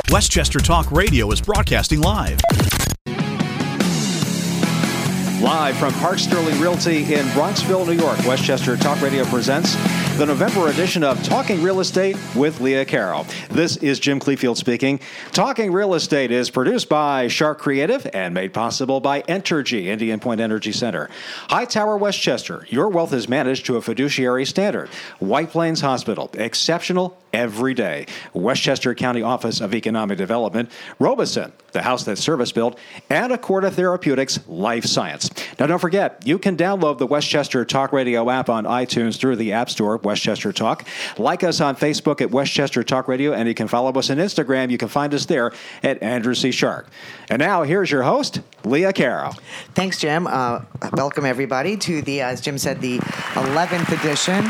Westchester Talk Radio is broadcasting live. Live from Park Sterling Realty in Bronxville, New York, Westchester Talk Radio presents the November edition of Talking Real Estate with Leah Carroll. This is Jim Cleefield speaking. Talking Real Estate is produced by Shark Creative and made possible by Entergy, Indian Point Energy Center. Hightower Westchester, your wealth is managed to a fiduciary standard. White Plains Hospital, exceptional every day. Westchester County Office of Economic Development, Robeson, the house that service built, and Accorda Therapeutics Life Science. Now, don't forget, you can download the Westchester Talk Radio app on iTunes through the App Store, Westchester Talk. Like us on Facebook at Westchester Talk Radio, and you can follow us on Instagram. You can find us there at Andrew C. Shark. And now, here's your host, Leah Carroll. Thanks, Jim. Welcome, everybody, to the, as Jim said, the 11th edition.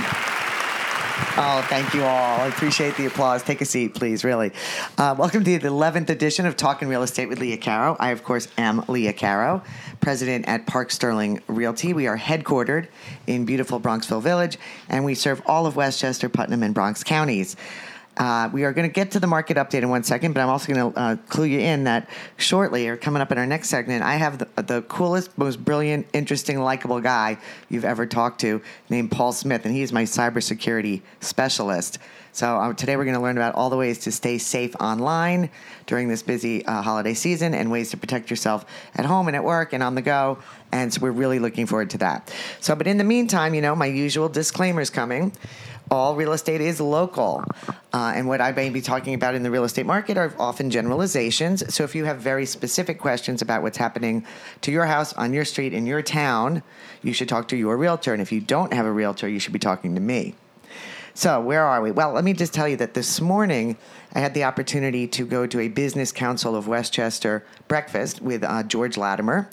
Oh, thank you all. I appreciate the applause. Take a seat, please, really. Welcome to the 11th edition of Talking Real Estate with Leah Carroll. I, of course, am Leah Carroll, president at Park Sterling Realty. We are headquartered in beautiful Bronxville Village, and we serve all of Westchester, Putnam, and Bronx counties. We are going to get to the market update in 1 second, but I'm also going to clue you in that shortly, or coming up in our next segment, I have the coolest, most brilliant, interesting, likable guy you've ever talked to named Paul Smith, and he's my cybersecurity specialist. So today we're going to learn about all the ways to stay safe online during this busy holiday season and ways to protect yourself at home and at work and on the go. And so we're really looking forward to that. So, but in the meantime, you know, my usual disclaimer's coming. All real estate is local. And what I may be talking about in the real estate market are often generalizations. So if you have very specific questions about what's happening to your house, on your street, in your town, you should talk to your realtor. And if you don't have a realtor, you should be talking to me. So where are we? Well, let me just tell you that this morning I had the opportunity to go to a Business Council of Westchester breakfast with George Latimer.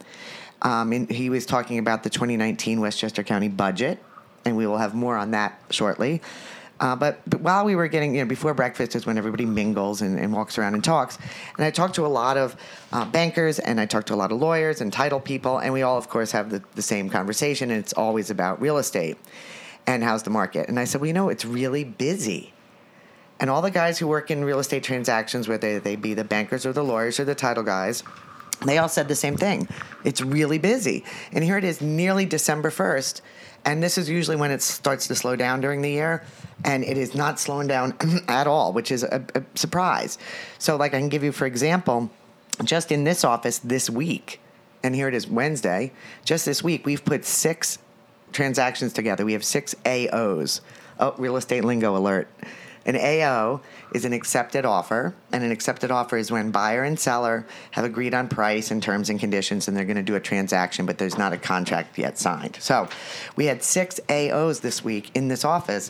And he was talking about the 2019 Westchester County budget, and we will have more on that shortly. But while we were getting, before breakfast is when everybody mingles and walks around and talks. And I talked to a lot of bankers, and I talked to a lot of lawyers and title people, and we all, of course, have the same conversation, and it's always about real estate and how's the market. And I said, well, it's really busy. And all the guys who work in real estate transactions, whether they be the bankers or the lawyers or the title guys, they all said the same thing. It's really busy. And here it is, nearly December 1st, and this is usually when it starts to slow down during the year, and it is not slowing down at all, which is a surprise. So, like, I can give you, for example, just in this office this week, and here it is Wednesday, just this week, we've put 6 transactions together. We have 6 AOs. Oh, real estate lingo alert. An AO is an accepted offer, and an accepted offer is when buyer and seller have agreed on price and terms and conditions, and they're going to do a transaction, but there's not a contract yet signed. So we had 6 AOs this week in this office,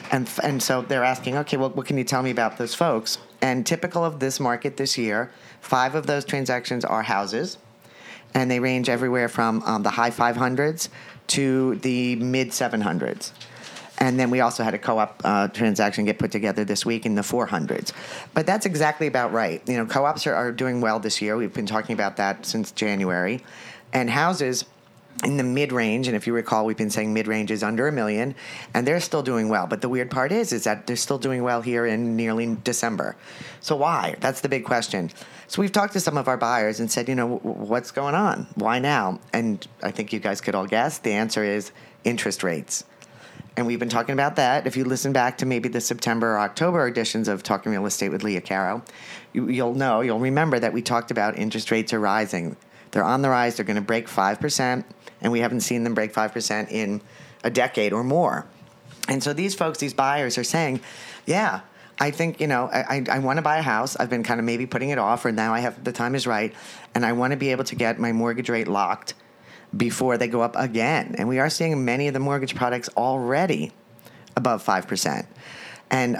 and so they're asking, okay, well, what can you tell me about those folks? And typical of this market this year, 5 of those transactions are houses, and they range everywhere from the high 500s to the mid 700s. And then we also had a co-op transaction get put together this week in the 400s. But that's exactly about right. Co-ops are doing well this year. We've been talking about that since January. And houses in the mid-range, and if you recall, we've been saying mid-range is under $1 million, and they're still doing well. But the weird part is that they're still doing well here in nearly December. So why? That's the big question. So we've talked to some of our buyers and said, what's going on? Why now? And I think you guys could all guess. The answer is interest rates. And we've been talking about that. If you listen back to maybe the September or October editions of Talking Real Estate with Leah Carroll, you'll remember that we talked about interest rates are rising. They're on the rise. They're going to break 5%, and we haven't seen them break 5% in a decade or more. And so these folks, these buyers are saying, yeah, I think, I want to buy a house. I've been kind of maybe putting it off, or now the time is right, and I want to be able to get my mortgage rate locked before they go up again. And we are seeing many of the mortgage products already above 5%. And,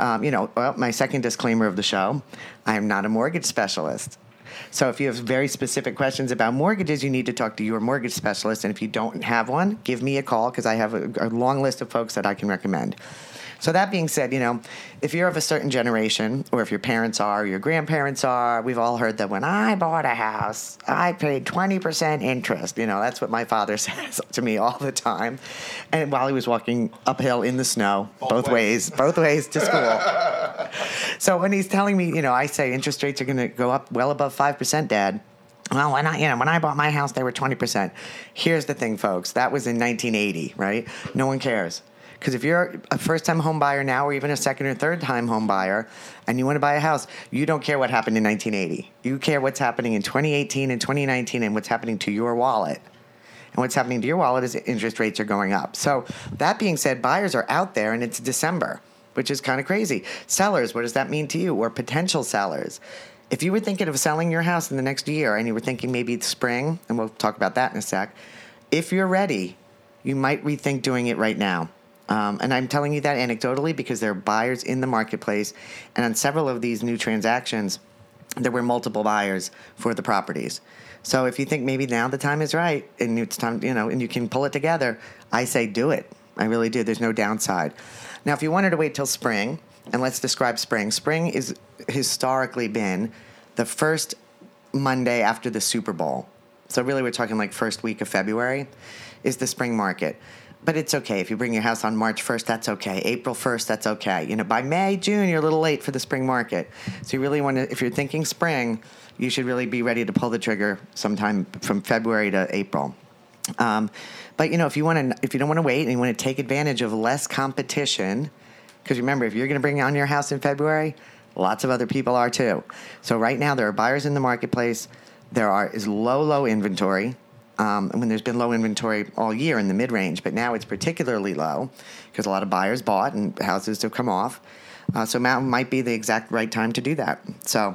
my second disclaimer of the show, I am not a mortgage specialist. So if you have very specific questions about mortgages, you need to talk to your mortgage specialist. And if you don't have one, give me a call because I have a long list of folks that I can recommend. So that being said, if you're of a certain generation, or if your parents are, or your grandparents are, we've all heard that when I bought a house, I paid 20% interest. That's what my father says to me all the time. And while he was walking uphill in the snow, both ways to school. So when he's telling me, I say interest rates are going to go up well above 5%, Dad. Well, when I bought my house, they were 20%. Here's the thing, folks. That was in 1980, right? No one cares. Because if you're a first-time home buyer now, or even a second or third-time home buyer, and you want to buy a house, you don't care what happened in 1980. You care what's happening in 2018 and 2019 and what's happening to your wallet. And what's happening to your wallet is interest rates are going up. So that being said, buyers are out there, and it's December, which is kind of crazy. Sellers, what does that mean to you? Or potential sellers? If you were thinking of selling your house in the next year, and you were thinking maybe it's spring, and we'll talk about that in a sec, if you're ready, you might rethink doing it right now. And I'm telling you that anecdotally because there are buyers in the marketplace. And on several of these new transactions, there were multiple buyers for the properties. So if you think maybe now the time is right and it's time, and you can pull it together, I say do it. I really do. There's no downside. Now, if you wanted to wait till spring, and let's describe spring. Spring is historically been the first Monday after the Super Bowl. So really we're talking like first week of February is the spring market. But it's okay. If you bring your house on March 1st, that's okay. April 1st, that's okay. By May, June, you're a little late for the spring market. So you really want to, if you're thinking spring, you should really be ready to pull the trigger sometime from February to April. But if you don't want to wait and you want to take advantage of less competition, because remember, if you're going to bring on your house in February, lots of other people are too. So right now there are buyers in the marketplace. There is low inventory. When there's been low inventory all year in the mid-range, but now it's particularly low because a lot of buyers bought and houses have come off. So now might be the exact right time to do that. So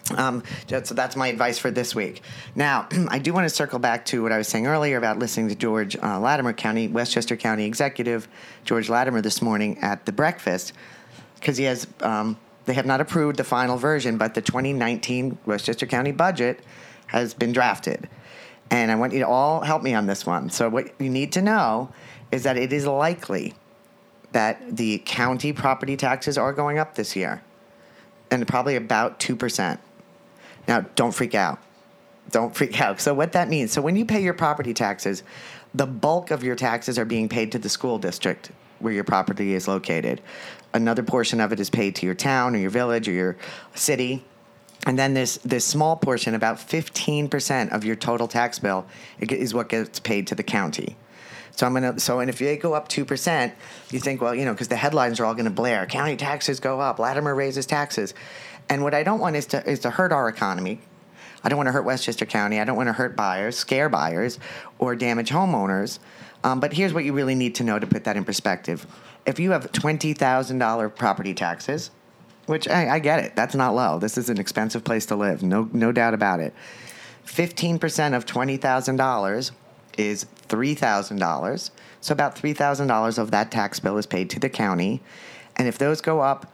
that's my advice for this week. Now, I do want to circle back to what I was saying earlier about listening to George Latimer, Westchester County Executive George Latimer this morning at the breakfast because he has they have not approved the final version, but the 2019 Westchester County budget has been drafted. And I want you to all help me on this one. So what you need to know is that it is likely that the county property taxes are going up this year, and probably about 2%. Now, don't freak out. Don't freak out. So what that means, so when you pay your property taxes, the bulk of your taxes are being paid to the school district where your property is located. Another portion of it is paid to your town or your village or your city. And then this small portion, about 15% of your total tax bill, is what gets paid to the county. And if they go up 2%, you think, well, because the headlines are all going to blare, county taxes go up, Latimer raises taxes. And what I don't want is to hurt our economy. I don't want to hurt Westchester County. I don't want to hurt buyers, scare buyers, or damage homeowners. But here's what you really need to know to put that in perspective. If you have $20,000 property taxes, which I get it. That's not low. This is an expensive place to live. No doubt about it. 15% of $20,000 is $3,000. So about $3,000 of that tax bill is paid to the county. And if those go up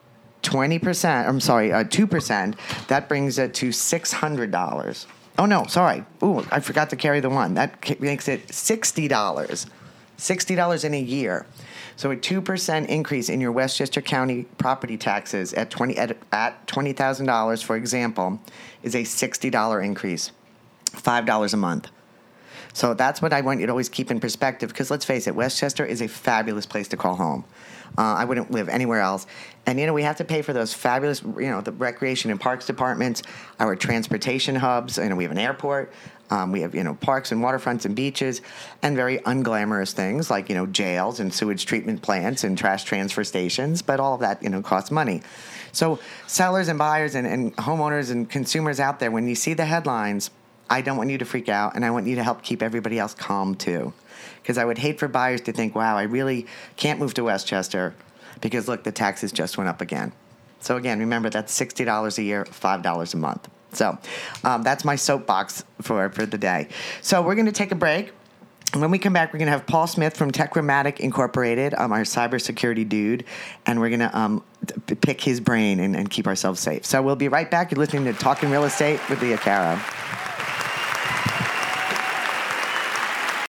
2%, that brings it to $600. Oh, no, sorry. Ooh, I forgot to carry the one. That makes it $60. $60 in a year. So a 2% increase in your Westchester County property taxes at $20,000, for example, is a $60 increase, $5 a month. So that's what I want you to always keep in perspective because let's face it, Westchester is a fabulous place to call home. I wouldn't live anywhere else. And, we have to pay for those fabulous, the recreation and parks departments, our transportation hubs. We have an airport. We have, parks and waterfronts and beaches and very unglamorous things like, jails and sewage treatment plants and trash transfer stations. But all of that, costs money. So sellers and buyers and homeowners and consumers out there, when you see the headlines, I don't want you to freak out, and I want you to help keep everybody else calm, too. Because I would hate for buyers to think, wow, I really can't move to Westchester because, look, the taxes just went up again. So, again, remember, that's $60 a year, $5 a month. So that's my soapbox for the day. So we're going to take a break. And when we come back, we're going to have Paul Smith from Techromatic Incorporated, our cybersecurity dude, and we're going to pick his brain and keep ourselves safe. So we'll be right back. You're listening to Talking Real Estate with Leah Caro.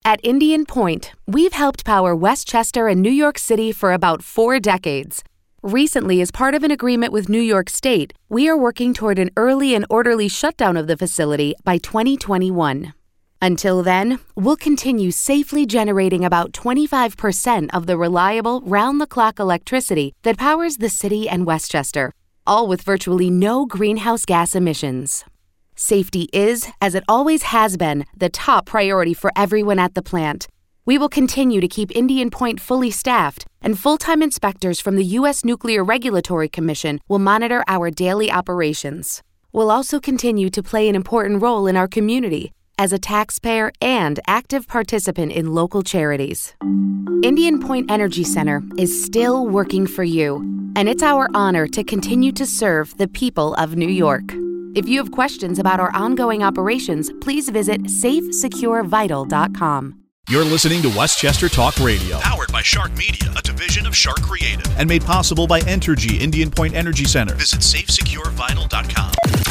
At Indian Point, we've helped power Westchester and New York City for about 4 decades. Recently, as part of an agreement with New York State, we are working toward an early and orderly shutdown of the facility by 2021. Until then, we'll continue safely generating about 25% of the reliable, round-the-clock electricity that powers the city and Westchester, all with virtually no greenhouse gas emissions. Safety is, as it always has been, the top priority for everyone at the plant. We will continue to keep Indian Point fully staffed, and full-time inspectors from the U.S. Nuclear Regulatory Commission will monitor our daily operations. We'll also continue to play an important role in our community as a taxpayer and active participant in local charities. Indian Point Energy Center is still working for you, and it's our honor to continue to serve the people of New York. If you have questions about our ongoing operations, please visit safesecurevital.com. You're listening to Westchester Talk Radio, powered by Shark Media, a division of Shark Creative, and made possible by Entergy Indian Point Energy Center. Visit safesecurevital.com.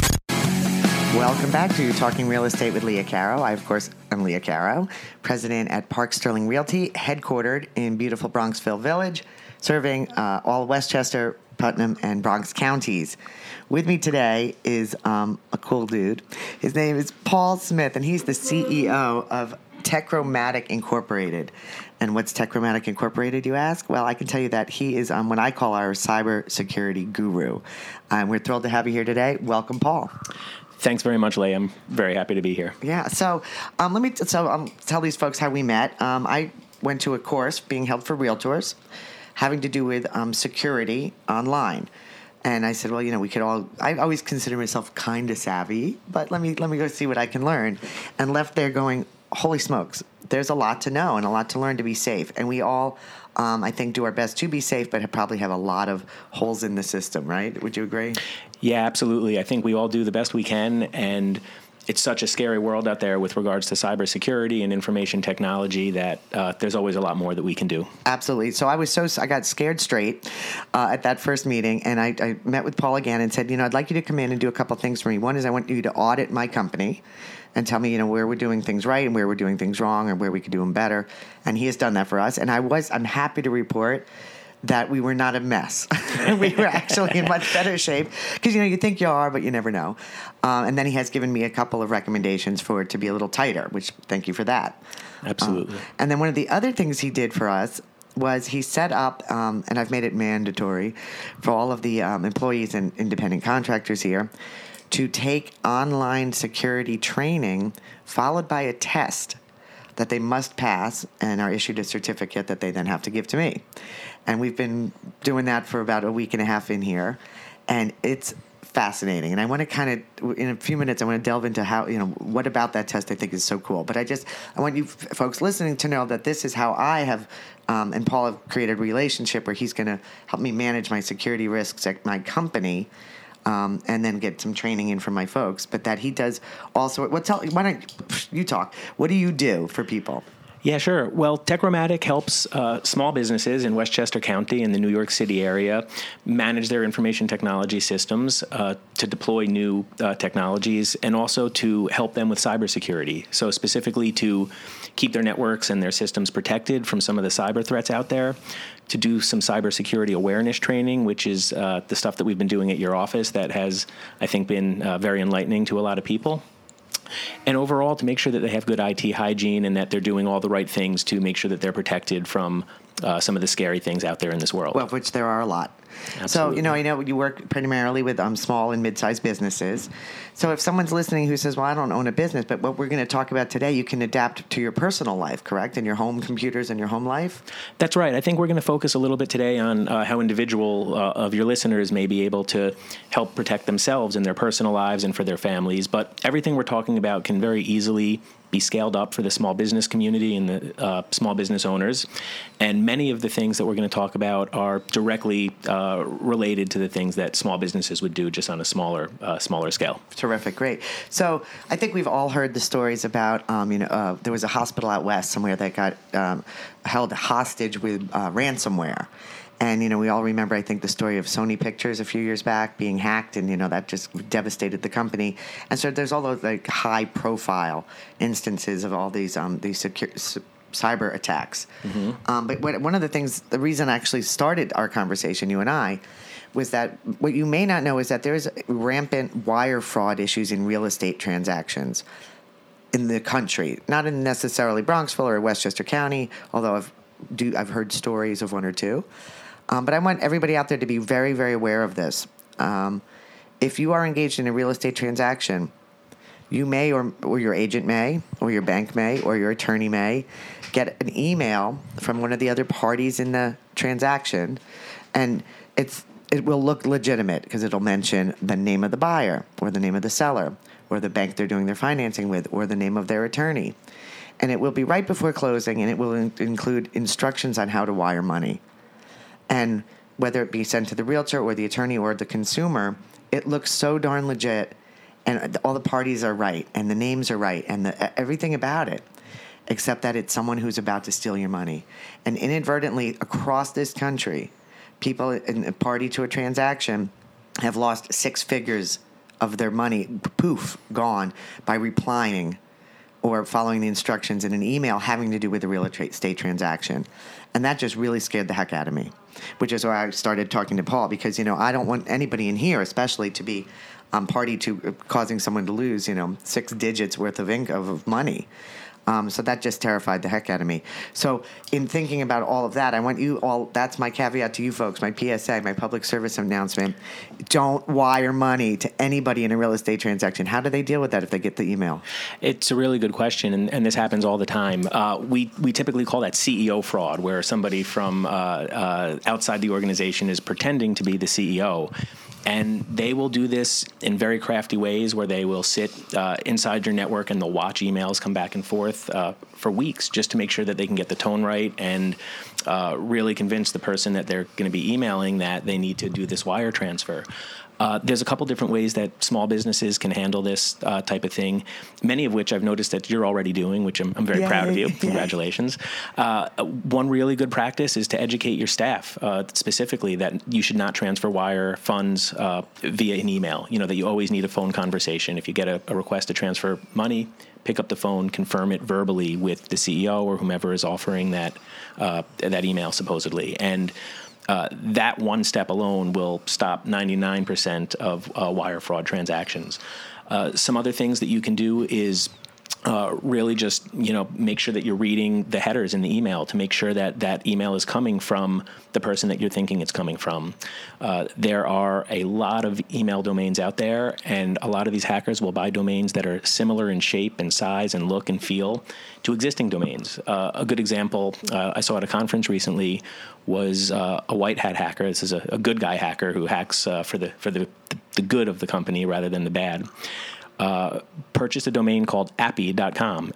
Welcome back to Talking Real Estate with Leah Caro. I, of course, am Leah Caro, president at Park Sterling Realty, headquartered in beautiful Bronxville Village, serving all Westchester, Putnam, and Bronx counties. With me today is a cool dude. His name is Paul Smith, and he's the CEO of Techromatic Incorporated. And what's Techromatic Incorporated, you ask? Well, I can tell you that he is what I call our cybersecurity guru. We're thrilled to have you here today. Welcome, Paul. Thanks very much, Leigh. I'm very happy to be here. Yeah. So let me tell these folks how we met. I went to a course being held for realtors, having to do with security online. And I said, well, we could all. I always consider myself kind of savvy, but let me go see what I can learn. And left there going, holy smokes, there's a lot to know and a lot to learn to be safe. And we all, I think, do our best to be safe, but probably have a lot of holes in the system, right? Would you agree? Yeah, absolutely. I think we all do the best we can, and it's such a scary world out there with regards to cybersecurity and information technology that there's always a lot more that we can do. Absolutely. So I got scared straight at that first meeting, and I met with Paul again and said, I'd like you to come in and do a couple things for me. One is I want you to audit my company and tell me, where we're doing things right and where we're doing things wrong and where we could do them better. And he has done that for us. And I'm happy to report that we were not a mess. We were actually in much better shape because, you think you are, but you never know. And then he has given me a couple of recommendations for it to be a little tighter, which thank you for that. Absolutely. And then one of the other things he did for us was he set up, and I've made it mandatory for all of the employees and independent contractors here, to take online security training followed by a test that they must pass and are issued a certificate that they then have to give to me. And we've been doing that for about a week and a half in here, and it's fascinating. And I want to in a few minutes, I want to delve into how, what about that test I think is so cool. But I want you folks listening to know that this is how I have, and Paul have created a relationship where he's going to help me manage my security risks at my company, and then get some training in for my folks. But that he does also. Why don't you talk? What do you do for people? Yeah, sure. Well, Techromatic helps small businesses in Westchester County and the New York City area manage their information technology systems, to deploy new technologies, and also to help them with cybersecurity. So specifically to keep their networks and their systems protected from some of the cyber threats out there, to do some cybersecurity awareness training, which is the stuff that we've been doing at your office that has, I think, been very enlightening to a lot of people. And overall, to make sure that they have good IT hygiene and that they're doing all the right things to make sure that they're protected from some of the scary things out there in this world. Well, which there are a lot. Absolutely. So, I know you work primarily with small and mid-sized businesses. So if someone's listening who says, well, I don't own a business, but what we're going to talk about today, you can adapt to your personal life, correct? And your home computers and your home life? That's right. I think we're going to focus a little bit today on how individual of your listeners may be able to help protect themselves in their personal lives and for their families. But everything we're talking about can very easily be scaled up for the small business community and the small business owners. And many of the things that we're going to talk about are directly related to the things that small businesses would do, just on a smaller scale. Terrific. Great. So I think we've all heard the stories about, there was a hospital out west somewhere that got held hostage with ransomware. And, we all remember, I think, the story of Sony Pictures a few years back being hacked, and, that just devastated the company. And so there's all those, high-profile instances of all these cyber attacks. Mm-hmm. But one of the things, the reason I actually started our conversation, you and I, was that what you may not know is that there's rampant wire fraud issues in real estate transactions in the country. Not in necessarily Bronxville or Westchester County, although I've heard stories of one or two. But I want everybody out there to be very, very aware of this. If you are engaged in a real estate transaction, you may, or your agent may, or your bank may, or your attorney may get an email from one of the other parties in the transaction, and it will look legitimate because it'll mention the name of the buyer, or the name of the seller, or the bank they're doing their financing with, or the name of their attorney. And it will be right before closing, and it will include instructions on how to wire money. And whether it be sent to the realtor or the attorney or the consumer, it looks so darn legit, and all the parties are right, and the names are right, and everything about it, except that it's someone who's about to steal your money. And inadvertently, across this country, people in a party to a transaction have lost 6 figures of their money, poof, gone, by replying or following the instructions in an email having to do with a real estate transaction. And that just really scared the heck out of me, which is why I started talking to Paul, because, I don't want anybody in here, especially, to be party to causing someone to lose, 6 digits worth of money. So that just terrified the heck out of me. So in thinking about all of that, I want you all, that's my caveat to you folks, my PSA, my public service announcement. Don't wire money to anybody in a real estate transaction. How do they deal with that if they get the email? It's a really good question, and this happens all the time. We typically call that CEO fraud, where somebody from outside the organization is pretending to be the CEO. And they will do this in very crafty ways, where they will sit inside your network and they'll watch emails come back and forth for weeks just to make sure that they can get the tone right and really convince the person that they're going to be emailing that they need to do this wire transfer. There's a couple different ways that small businesses can handle this type of thing, many of which I've noticed that you're already doing, which I'm very proud of you. Congratulations. One really good practice is to educate your staff specifically that you should not transfer wire funds via an email, that you always need a phone conversation. If you get a request to transfer money, pick up the phone, confirm it verbally with the CEO or whomever is offering that email supposedly. And that one step alone will stop 99% of wire fraud transactions. Some other things that you can do is really just, make sure that you're reading the headers in the email to make sure that that email is coming from the person that you're thinking it's coming from. There are a lot of email domains out there, and a lot of these hackers will buy domains that are similar in shape and size and look and feel to existing domains. A good example I saw at a conference recently was a white hat hacker. This is a good guy hacker who hacks for the good of the company rather than the bad. Purchased a domain called appie.com,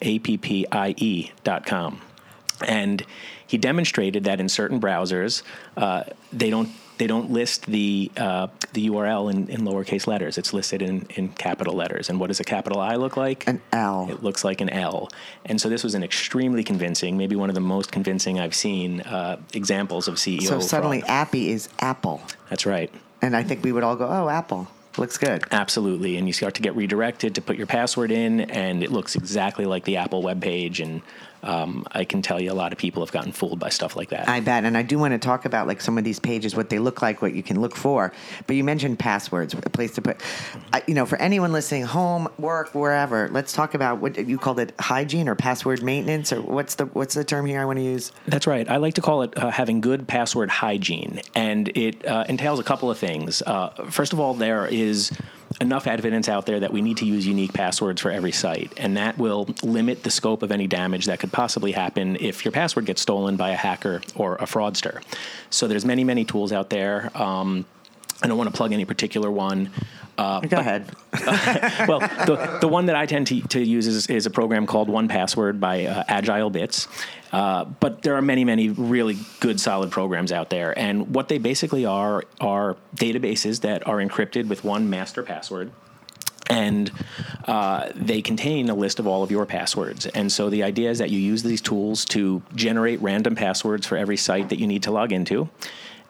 appie.com. And he demonstrated that in certain browsers, they don't list the URL in lowercase letters. It's listed in capital letters. And what does a capital I look like? An L. It looks like an L. And so this was an extremely convincing, maybe one of the most convincing I've seen examples of CEO fraud. So suddenly Appie is Apple. That's right. And I think we would all go, oh, Apple. Looks good. Absolutely. And you start to get redirected to put your password in, and it looks exactly like the Apple webpage. And I can tell you a lot of people have gotten fooled by stuff like that. I bet. And I do want to talk about some of these pages, what they look like, what you can look for. But you mentioned passwords, a place to put. For anyone listening, home, work, wherever, let's talk about what you called it, hygiene or password maintenance, or what's the term here I want to use? That's right. I like to call it having good password hygiene. And it entails a couple of things. First of all, there is enough evidence out there that we need to use unique passwords for every site, and that will limit the scope of any damage that could possibly happen if your password gets stolen by a hacker or a fraudster. So there's many, many tools out there. I don't want to plug any particular one. Go ahead. Well, the one that I tend to use is a program called 1Password by Agile Bits. But there are many, many really good, solid programs out there. And what they basically are databases that are encrypted with one master password. And they contain a list of all of your passwords. And so the idea is that you use these tools to generate random passwords for every site that you need to log into.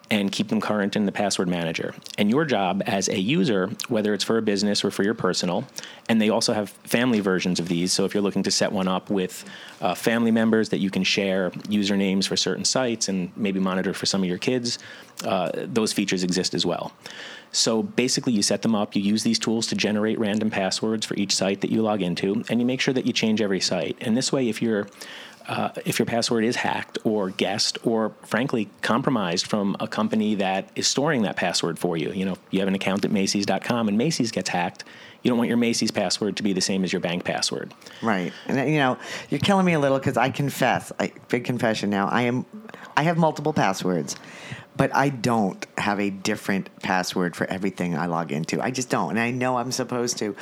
and keep them current in the password manager. And your job as a user, whether it's for a business or for your personal, and they also have family versions of these, so if you're looking to set one up with family members that you can share usernames for certain sites and maybe monitor for some of your kids, those features exist as well. So basically you set them up, you use these tools to generate random passwords for each site that you log into, and you make sure that you change every site. And this way, if your password is hacked or guessed or, frankly, compromised from a company that is storing that password for you, you have an account at Macy's.com and Macy's gets hacked, you don't want your Macy's password to be the same as your bank password. Right. And, you're killing me a little because I confess, big confession now, I have multiple passwords, but I don't have a different password for everything I log into. I just don't, and I know I'm supposed to.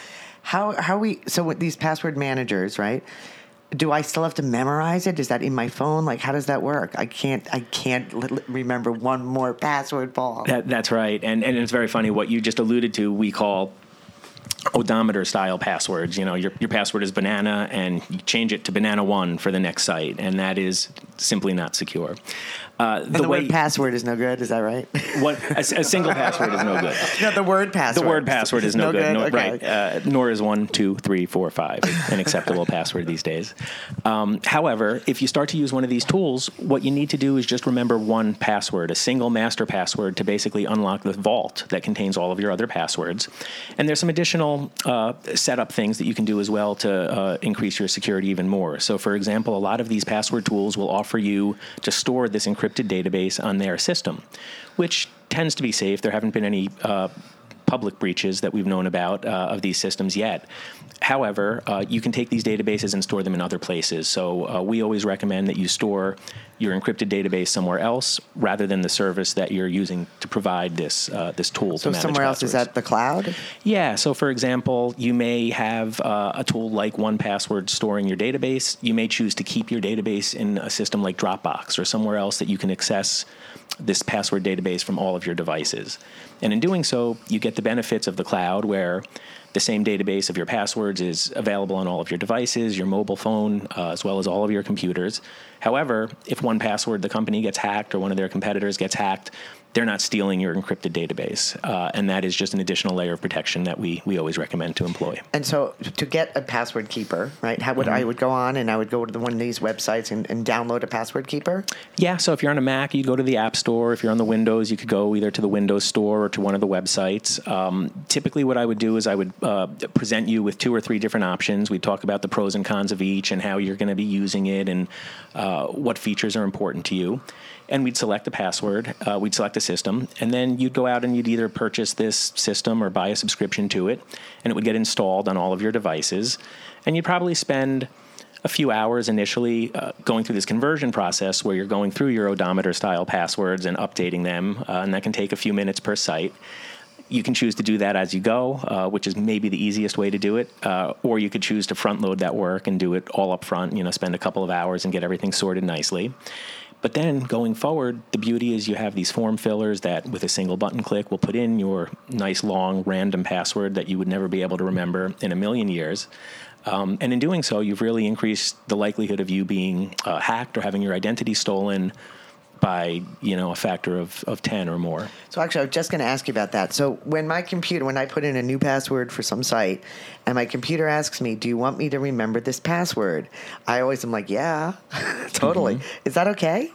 So with these password managers, right? Do I still have to memorize it? Is that in my phone? Like, how does that work? I can't remember one more password, Paul. That's right. And it's very funny. What you just alluded to, we call odometer-style passwords. Your password is banana, and you change it to banana1 for the next site, and that is simply not secure. The word password is no good. Is that right? A single password is no good. No, the word password. The word password is no good. Okay. Right. Nor is 1, 2, 3, 4, 5 an acceptable password these days. However, if you start to use one of these tools, what you need to do is just remember one password, a single master password, to basically unlock the vault that contains all of your other passwords. And there's some additional setup things that you can do as well to increase your security even more. So, for example, a lot of these password tools will offer you to store this encrypted database on their system, which tends to be safe. There haven't been any public breaches that we've known about of these systems yet. However, you can take these databases and store them in other places. So we always recommend that you store your encrypted database somewhere else rather than the service that you're using to provide this tool to manage somewhere else, passwords. is that the cloud? Yeah. So, for example, you may have a tool like 1Password storing your database. You may choose to keep your database in a system like Dropbox or somewhere else that you can access this password database from all of your devices. And in doing so, you get the benefits of the cloud, where the same database of your passwords is available on all of your devices, your mobile phone, as well as all of your computers. However, if 1Password, the company, gets hacked or one of their competitors gets hacked, they're not stealing your encrypted database. And that is just an additional layer of protection that we always recommend to employ. And so to get a password keeper, right, how would I would go on and I would go to one of these websites and download a password keeper? Yeah, so if you're on a Mac, you go to the App Store. If you're on the Windows, you could go either to the Windows Store or to one of the websites. Typically what I would do is I would present you with 2 or 3 different options. We'd talk about the pros and cons of each and how you're going to be using it and what features are important to you. And we'd select a password, we'd select a system, and then you'd go out and you'd either purchase this system or buy a subscription to it, and it would get installed on all of your devices. And you'd probably spend a few hours initially going through this conversion process where you're going through your odometer-style passwords and updating them, and that can take a few minutes per site. You can choose to do that as you go, which is maybe the easiest way to do it, or you could choose to front-load that work and do it all up front, spend a couple of hours and get everything sorted nicely. But then going forward, the beauty is you have these form fillers that with a single button click will put in your nice long random password that you would never be able to remember in a million years. And in doing so, you've really increased the likelihood of you being hacked or having your identity stolen by, a factor of 10 or more. So actually, I was just going to ask you about that. So when I put in a new password for some site, and my computer asks me, do you want me to remember this password? I always am like, yeah, totally. Mm-hmm. Is that okay?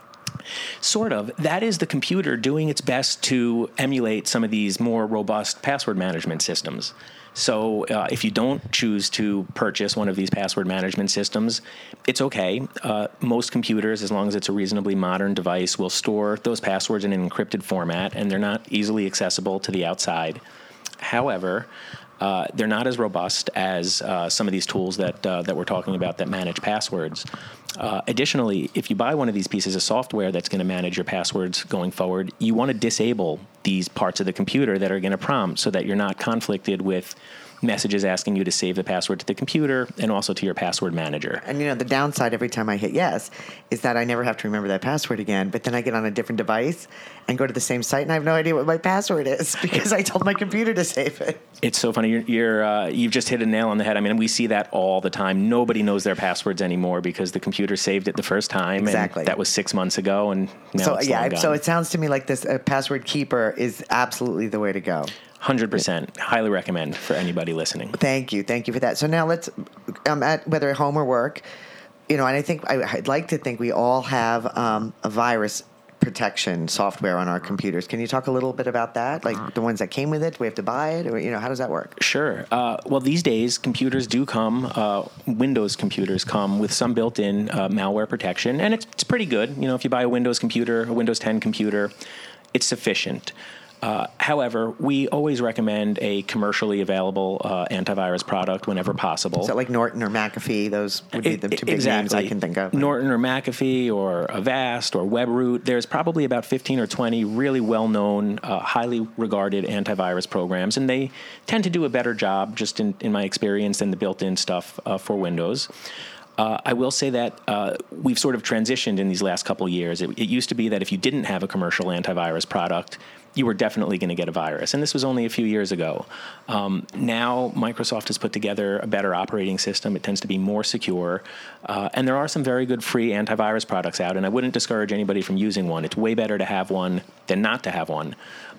Sort of. That is the computer doing its best to emulate some of these more robust password management systems. So if you don't choose to purchase one of these password management systems, it's okay. Most computers, as long as it's a reasonably modern device, will store those passwords in an encrypted format, and they're not easily accessible to the outside. However, they're not as robust as some of these tools that we're talking about that manage passwords. Additionally, if you buy one of these pieces of software that's going to manage your passwords going forward, you want to disable these parts of the computer that are going to prompt so that you're not conflicted with messages asking you to save the password to the computer and also to your password manager. And, the downside every time I hit yes is that I never have to remember that password again, but then I get on a different device and go to the same site and I have no idea what my password is because I told my computer to save it. It's so funny. You've just hit a nail on the head. I mean, we see that all the time. Nobody knows their passwords anymore because the computer saved it the first time. Exactly. And that was 6 months ago, and now it's long gone. So it sounds to me like this password keeper is absolutely the way to go. 100%. Highly recommend for anybody listening. Thank you for that. So now let's, at whether home or work, and I think I'd like to think we all have a virus protection software on our computers. Can you talk a little bit about that? Like the ones that came with it? Do we have to buy it? Or, how does that work? Sure. Well, these days, computers do come, Windows computers come with some built-in malware protection, and it's pretty good. If you buy a Windows computer, a Windows 10 computer, it's sufficient. However, we always recommend a commercially available antivirus product whenever possible. So like Norton or McAfee, those would be the two big names I can think of. Norton or McAfee or Avast or WebRoot. There's probably about 15 or 20 really well-known, highly regarded antivirus programs, and they tend to do a better job, just in my experience, than the built-in stuff for Windows. I will say that we've sort of transitioned in these last couple of years. It used to be that if you didn't have a commercial antivirus product, you were definitely going to get a virus. And this was only a few years ago. Now, Microsoft has put together a better operating system. It tends to be more secure. And there are some very good free antivirus products out, and I wouldn't discourage anybody from using one. It's way better to have one than not to have one.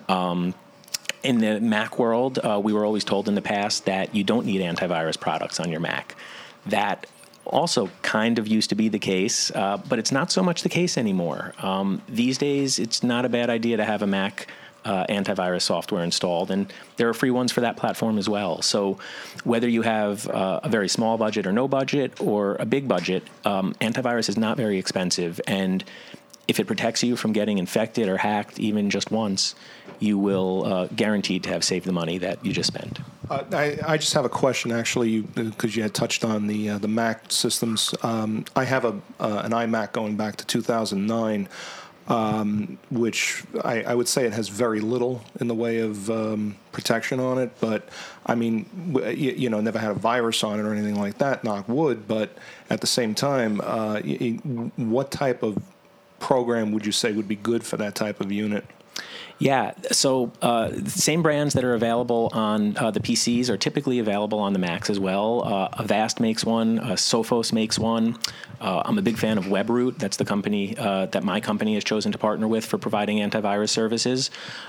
In the Mac world, we were always told in the past that you don't need antivirus products on your Mac. That also kind of used to be the case, but it's not so much the case anymore. These days, it's not a bad idea to have a Mac antivirus software installed, and there are free ones for that platform as well. So whether you have a very small budget or no budget or a big budget, antivirus is not very expensive, and if it protects you from getting infected or hacked even just once, you will guaranteed to have saved the money that you just spent. I just have a question, actually, because you had touched on the Mac systems. I have an iMac going back to 2009, which I would say it has very little in the way of protection on it. But, I mean, never had a virus on it or anything like that, knock wood. But at the same time, what type of program would you say would be good for that type of unit? Yeah, so the same brands that are available on the PCs are typically available on the Macs as well. Avast makes one, Sophos makes one. I'm a big fan of WebRoot. That's the company that my company has chosen to partner with for providing antivirus services.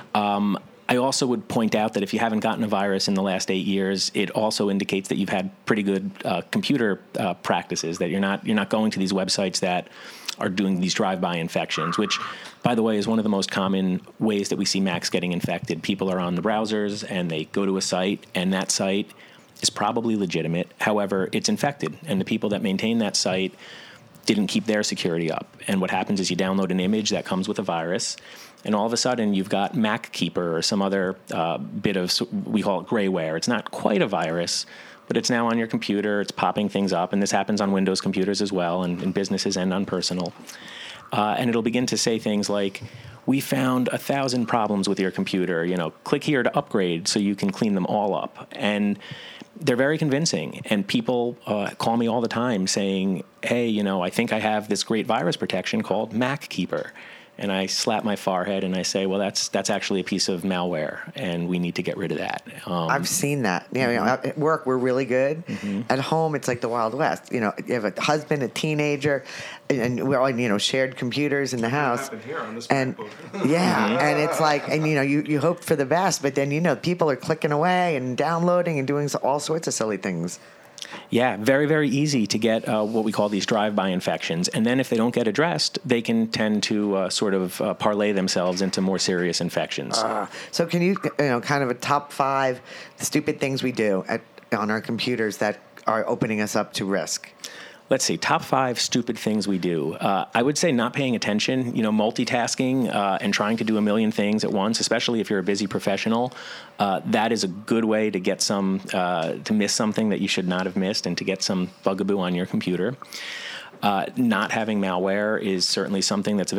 I also would point out that if you haven't gotten a virus in the last 8 years, it also indicates that you've had pretty good computer practices, that you're not going to these websites that are doing these drive-by infections, which, by the way, is one of the most common ways that we see Macs getting infected. People are on the browsers, and they go to a site, and that site is probably legitimate. However, it's infected, and the people that maintain that site didn't keep their security up. And what happens is you download an image that comes with a virus, and all of a sudden you've got MacKeeper or some other bit of, we call it grayware. It's not quite a virus, but it's now on your computer, it's popping things up, and this happens on Windows computers as well, and in businesses and on personal. And it'll begin to say things like, we found 1,000 problems with your computer, click here to upgrade so you can clean them all up. And they're very convincing, and people call me all the time saying, hey, I think I have this great virus protection called MacKeeper. And I slap my forehead and I say, well, that's actually a piece of malware, and we need to get rid of that. I've seen that. At work, we're really good. Mm-hmm. At home, it's like the Wild West. You have a husband, a teenager, and we're all, shared computers in the house. Here on this and MacBook. Yeah, and it's like, and you hope for the best, but then people are clicking away and downloading and doing all sorts of silly things. Yeah, very, very easy to get what we call these drive-by infections. And then if they don't get addressed, they can tend to parlay themselves into more serious infections. So can you, kind of a top 5 stupid things we do on our computers that are opening us up to risk? Let's see, top 5 stupid things we do. I would say not paying attention, multitasking and trying to do a million things at once, especially if you're a busy professional. That is a good way to get to miss something that you should not have missed and to get some bugaboo on your computer. Not having malware is certainly something that's a very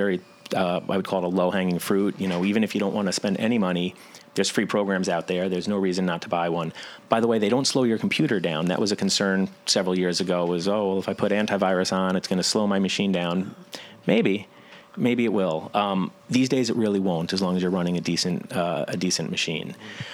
I would call it a low-hanging fruit. Even if you don't want to spend any money, there's free programs out there. There's no reason not to buy one. By the way, they don't slow your computer down. That was a concern several years ago, was, if I put antivirus on, it's going to slow my machine down. Maybe it will. These days it really won't, as long as you're running a decent machine.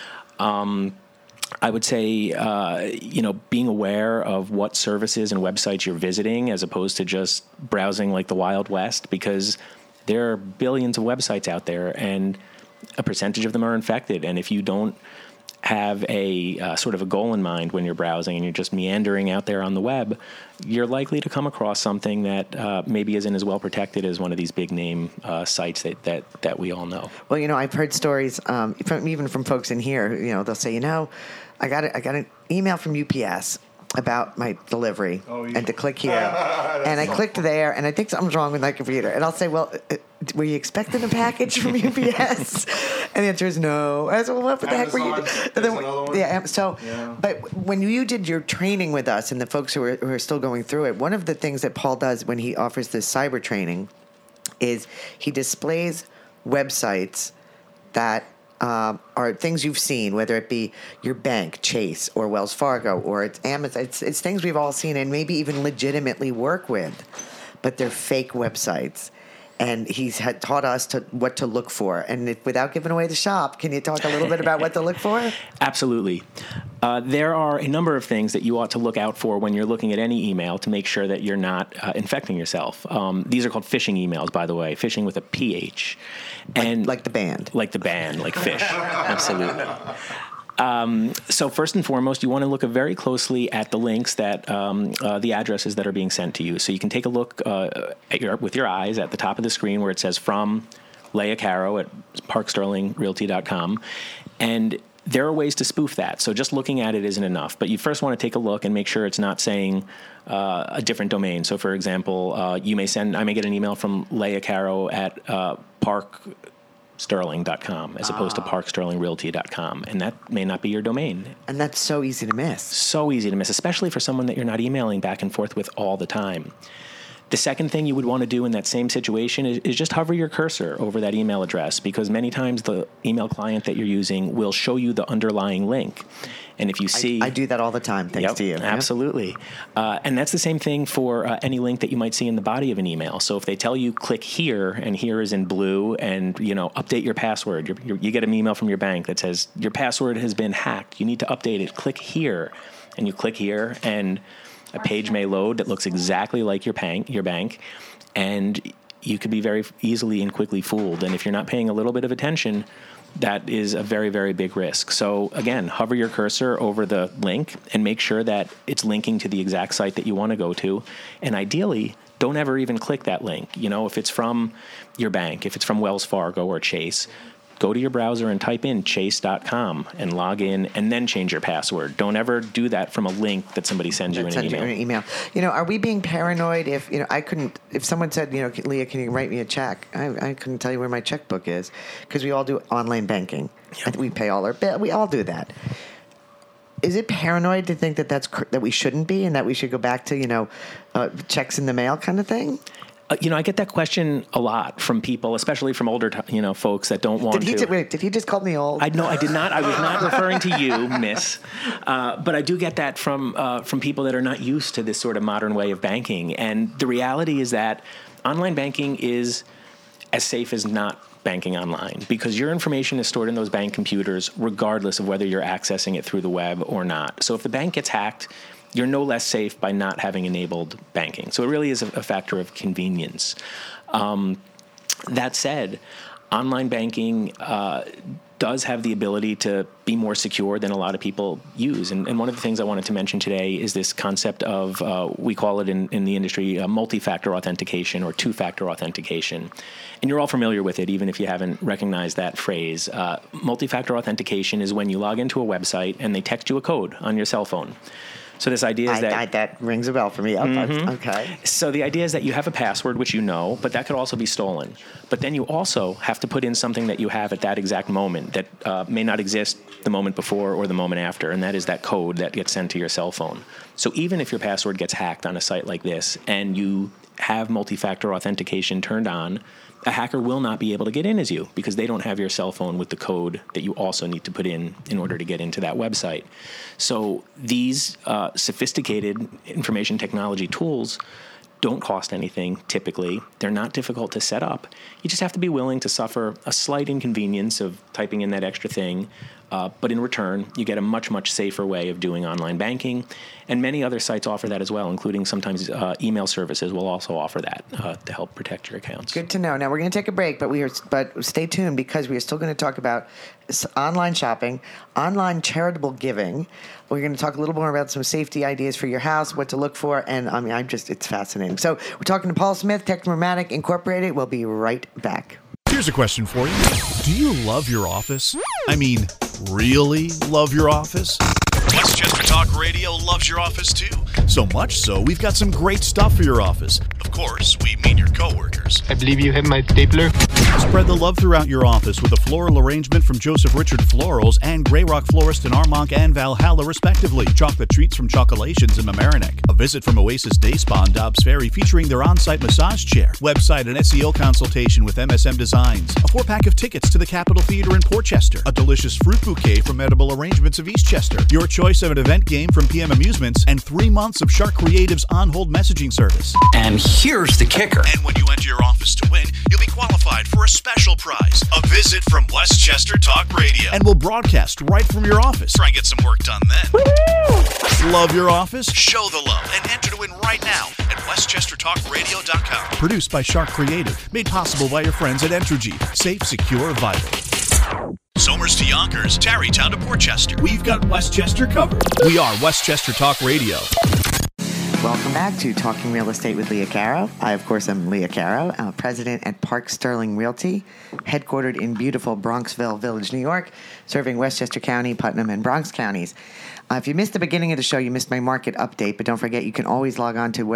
I would say, being aware of what services and websites you're visiting as opposed to just browsing like the Wild West, because there are billions of websites out there and a percentage of them are infected. And if you don't have a sort of a goal in mind when you're browsing and you're just meandering out there on the web, you're likely to come across something that maybe isn't as well protected as one of these big name sites that we all know. Well, I've heard stories even from folks in here. They'll say, I got an email from UPS about my delivery and to click here. And I clicked there, and I think something's wrong with my computer. And I'll say, well, were you expecting a package from UPS? And the answer is no. I said, well, what the heck were you doing? Yeah, but when you did your training with us and the folks who are still going through it, one of the things that Paul does when he offers this cyber training is he displays websites that are things you've seen, whether it be your bank, Chase, or Wells Fargo, or it's Amazon. It's things we've all seen and maybe even legitimately work with, but they're fake websites. And he's taught us what to look for. And without giving away the shop, can you talk a little bit about what to look for? Absolutely. There are a number of things that you ought to look out for when you're looking at any email to make sure that you're not infecting yourself. These are called phishing emails, by the way, phishing with a PH. And like the band. Like the band, like Fish. Absolutely. So first and foremost, you want to look very closely at the links that the addresses that are being sent to you. So you can take a look with your eyes at the top of the screen where it says from Leah Caro at parksterlingrealty.com. And there are ways to spoof that. So just looking at it isn't enough. But you first want to take a look and make sure it's not saying a different domain. So, for example, I may get an email from Leah Caro at parksterling.com as opposed to parksterlingrealty.com. And that may not be your domain. And that's so easy to miss. So easy to miss, especially for someone that you're not emailing back and forth with all the time. The second thing you would want to do in that same situation is just hover your cursor over that email address, because many times the email client that you're using will show you the underlying link. And if you see... I do that all the time, thanks to you. Absolutely. And that's the same thing for any link that you might see in the body of an email. So if they tell you click here, and here is in blue, and update your password, you get an email from your bank that says your password has been hacked, you need to update it, click here. And you click here, and a page may load that looks exactly like your bank, and you could be very easily and quickly fooled. And if you're not paying a little bit of attention, that is a very, very big risk. So again, hover your cursor over the link and make sure that it's linking to the exact site that you want to go to. And ideally, don't ever even click that link. If it's from your bank, if it's from Wells Fargo or Chase, go to your browser and type in chase.com and log in and then change your password. Don't ever do that from a link that somebody sends you in an email. Are we being paranoid if someone said, Leah, can you write me a check? I couldn't tell you where my checkbook is, because we all do online banking. Yep. We pay all our bill. We all do that. Is it paranoid to think that we shouldn't be, and that we should go back to, checks in the mail kind of thing? I get that question a lot from people, especially from older, folks that don't want to. Did he just call me old? No, I did not. I was not referring to you, miss. But I do get that from people that are not used to this sort of modern way of banking. And the reality is that online banking is as safe as not banking online, because your information is stored in those bank computers regardless of whether you're accessing it through the web or not. So if the bank gets hacked, you're no less safe by not having enabled banking. So it really is a factor of convenience. That said, online banking does have the ability to be more secure than a lot of people use. And one of the things I wanted to mention today is this concept of, we call it in the industry, multi-factor authentication or two-factor authentication. And you're all familiar with it, even if you haven't recognized that phrase. Multi-factor authentication is when you log into a website and they text you a code on your cell phone. So this idea is that rings a bell for me. Mm-hmm. Okay. So the idea is that you have a password, which but that could also be stolen. But then you also have to put in something that you have at that exact moment that may not exist the moment before or the moment after, and that is that code that gets sent to your cell phone. So even if your password gets hacked on a site like this and you have multi-factor authentication turned on, a hacker will not be able to get in as you because they don't have your cell phone with the code that you also need to put in order to get into that website. So these sophisticated information technology tools don't cost anything typically. They're not difficult to set up. You just have to be willing to suffer a slight inconvenience of typing in that extra thing. But in return, you get a much, much safer way of doing online banking. And many other sites offer that as well, including sometimes email services will also offer that to help protect your accounts. Good to know. Now, we're going to take a break, but stay tuned because we are still going to talk about online shopping, online charitable giving. We're going to talk a little more about some safety ideas for your house, what to look for, and it's fascinating. So we're talking to Paul Smith, Technomatic Incorporated. We'll be right back. Here's a question for you. Do you love your office? I mean, really love your office? Westchester Talk Radio loves your office too. So much so, we've got some great stuff for your office. Of course, we mean your coworkers. I believe you have my stapler. Spread the love throughout your office with a floral arrangement from Joseph Richard Florals and Grey Rock Florist in Armonk and Valhalla, respectively. Chocolate treats from Chocolations in Mamaroneck. A visit from Oasis Day Spa in Dobbs Ferry featuring their on-site massage chair. Website and SEO consultation with MSM Designs. A 4-pack of tickets to the Capitol Theater in Portchester. A delicious fruit bouquet from Edible Arrangements of Eastchester. Your choice of an event game from PM Amusements. And 3 months of Shark Creative's on-hold messaging service. And here's the kicker. And when you enter your office to win, you'll be qualified for a special prize. A visit from Westchester Talk Radio. And we'll broadcast right from your office. Try and get some work done then. Woo-hoo! Love your office? Show the love and enter to win right now at westchestertalkradio.com. Produced by Shark Creative. Made possible by your friends at Entergy. Safe, secure, vital. Somers to Yonkers, Tarrytown to Portchester. We've got Westchester covered. We are Westchester Talk Radio. Welcome back to Talking Real Estate with Leah Caro. I, of course, am Leah Caro, president at Park Sterling Realty, headquartered in beautiful Bronxville Village, New York, serving Westchester County, Putnam, and Bronx counties. If you missed the beginning of the show, you missed my market update, but don't forget you can always log on to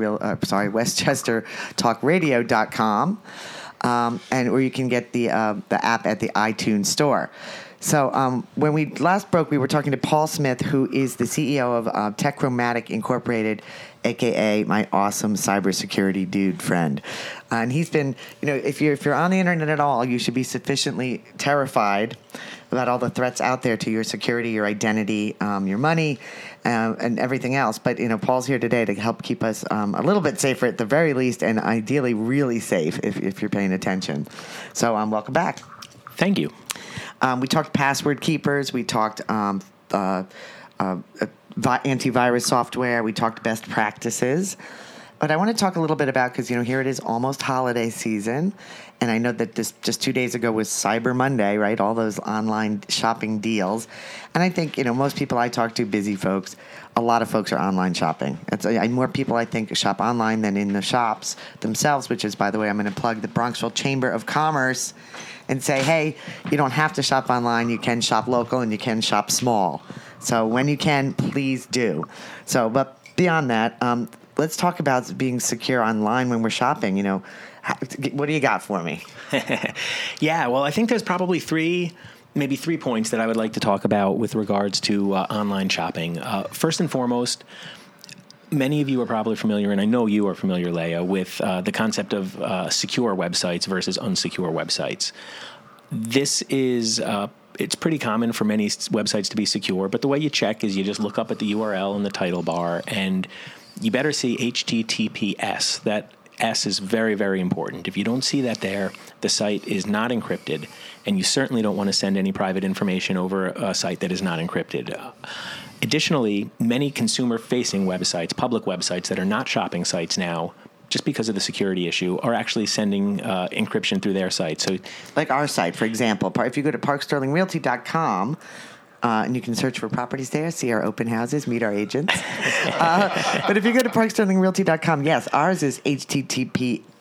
WestchesterTalkRadio.com, and or you can get the app at the iTunes store. So when we last broke, we were talking to Paul Smith, who is the CEO of Technomatic Incorporated, a.k.a. my awesome cybersecurity dude friend. And he's been, if you're on the internet at all, you should be sufficiently terrified about all the threats out there to your security, your identity, your money, and everything else. But, Paul's here today to help keep us a little bit safer at the very least, and ideally really safe if you're paying attention. So welcome back. Thank you. We talked password keepers. We talked antivirus software. We talked best practices. But I want to talk a little bit about, because, here it is almost holiday season. And I know that this just 2 days ago was Cyber Monday, right? All those online shopping deals. And I think, most people I talk to, busy folks, a lot of folks are online shopping. More people, I think, shop online than in the shops themselves, which is, by the way, I'm going to plug the Bronxville Chamber of Commerce and say, hey, you don't have to shop online. You can shop local and you can shop small. So when you can, please do. So, but beyond that, let's talk about being secure online when we're shopping. What do you got for me? Yeah, well, I think there's probably maybe three points that I would like to talk about with regards to online shopping. First and foremost, many of you are probably familiar, and I know you are familiar, Leah, with the concept of secure websites versus unsecure websites. This is it's pretty common for many websites to be secure, but the way you check is you just look up at the URL in the title bar, and you better see HTTPS. That S is very, very important. If you don't see that there, the site is not encrypted, and you certainly don't want to send any private information over a site that is not encrypted. Additionally, many consumer-facing websites, public websites that are not shopping sites now, just because of the security issue, are actually sending encryption through their site. So, like our site, for example, if you go to parksterlingrealty.com, and you can search for properties there, see our open houses, meet our agents. But if you go to parksterlingrealty.com, yes, ours is HTTPS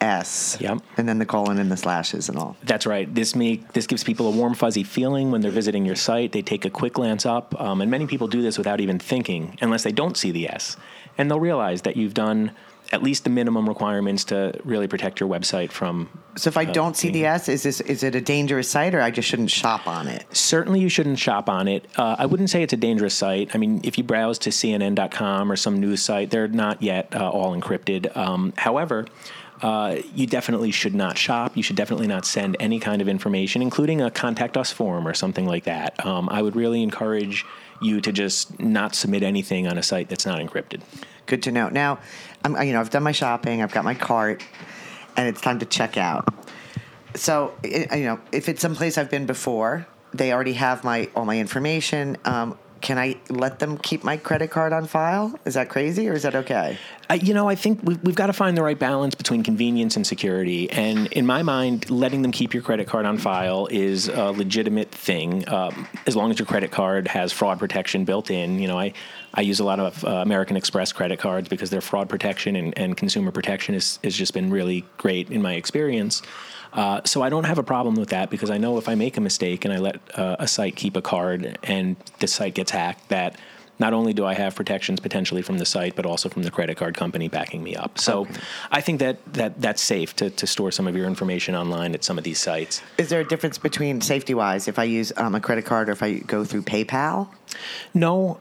S. Yep. And then the colon and the slashes and all. That's right. This gives people a warm, fuzzy feeling when they're visiting your site. They take a quick glance up, and many people do this without even thinking, unless they don't see the S. And they'll realize that you've done at least the minimum requirements to really protect your website from... So if I don't see the S, is it a dangerous site, or I just shouldn't shop on it? Certainly you shouldn't shop on it. I wouldn't say it's a dangerous site. I mean, if you browse to CNN.com or some news site, they're not yet all encrypted. However, you definitely should not shop. You should definitely not send any kind of information, including a contact us form or something like that. I would really encourage you to just not submit anything on a site that's not encrypted. Good to know. Now, I've done my shopping. I've got my cart, and it's time to check out. So, if it's someplace I've been before, they already have all my information. Can I let them keep my credit card on file? Is that crazy, or is that okay? I think we've got to find the right balance between convenience and security. And in my mind, letting them keep your credit card on file is a legitimate thing, as long as your credit card has fraud protection built in. I use a lot of American Express credit cards because their fraud protection and consumer protection has just been really great in my experience. So I don't have a problem with that, because I know if I make a mistake and I let a site keep a card and the site gets hacked, that not only do I have protections potentially from the site, but also from the credit card company backing me up. So I think that's safe to store some of your information online at some of these sites. Is there a difference between safety-wise if I use a credit card or if I go through PayPal? No,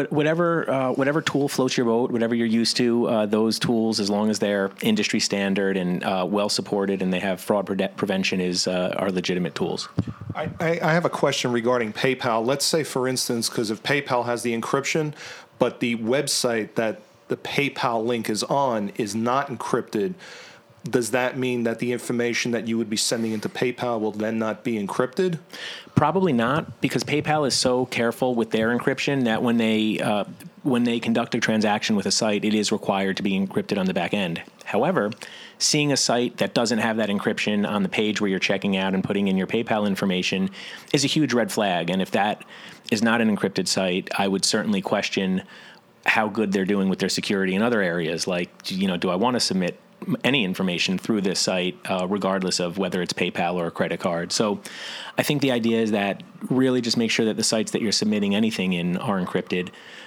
whatever tool floats your boat, whatever you're used to, those tools, as long as they're industry standard and well supported and they have fraud prevention, are legitimate tools. I have a question regarding PayPal. Let's say, for instance, because if PayPal has the encryption, but the website that the PayPal link is on is not encrypted, does that mean that the information that you would be sending into PayPal will then not be encrypted? Probably not, because PayPal is so careful with their encryption that when they conduct a transaction with a site, it is required to be encrypted on the back end. However, seeing a site that doesn't have that encryption on the page where you're checking out and putting in your PayPal information is a huge red flag. And if that is not an encrypted site, I would certainly question how good they're doing with their security in other areas. Like, do I want to submit any information through this site, regardless of whether it's PayPal or a credit card? So I think the idea is that really just make sure that the sites that you're submitting anything in are encrypted,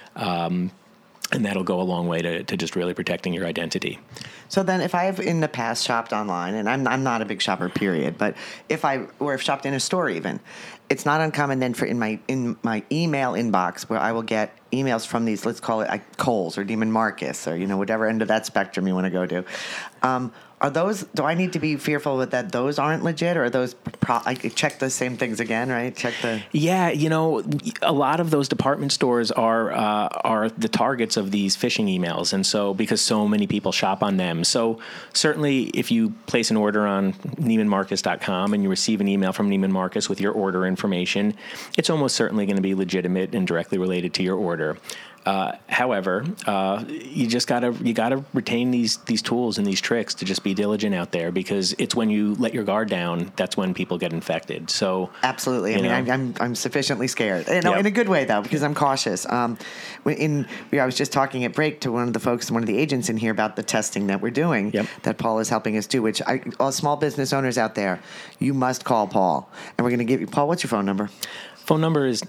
and that'll go a long way to just really protecting your identity. So then if I have in the past shopped online, and I'm not a big shopper, period, but if shopped in a store even, it's not uncommon then in my email inbox where I will get emails from these, let's call it Kohl's or Neiman Marcus or whatever end of that spectrum you want to go to. Are those? Do I need to be fearful that those aren't legit, or are those? I check the same things again, right? Check the. Yeah, a lot of those department stores are the targets of these phishing emails, and so because so many people shop on them, so certainly if you place an order on NeimanMarcus.com and you receive an email from Neiman Marcus with your order information, it's almost certainly going to be legitimate and directly related to your order. However, you just gotta retain these tools and these tricks to just be diligent out there, because it's when you let your guard down that's when people get infected. So absolutely, I'm sufficiently scared, in a good way though, because I'm cautious. I was just talking at break to one of the agents in here about the testing that we're doing that Paul is helping us do. Which all small business owners out there, you must call Paul, and we're going to give you Paul. What's your phone number? Phone number is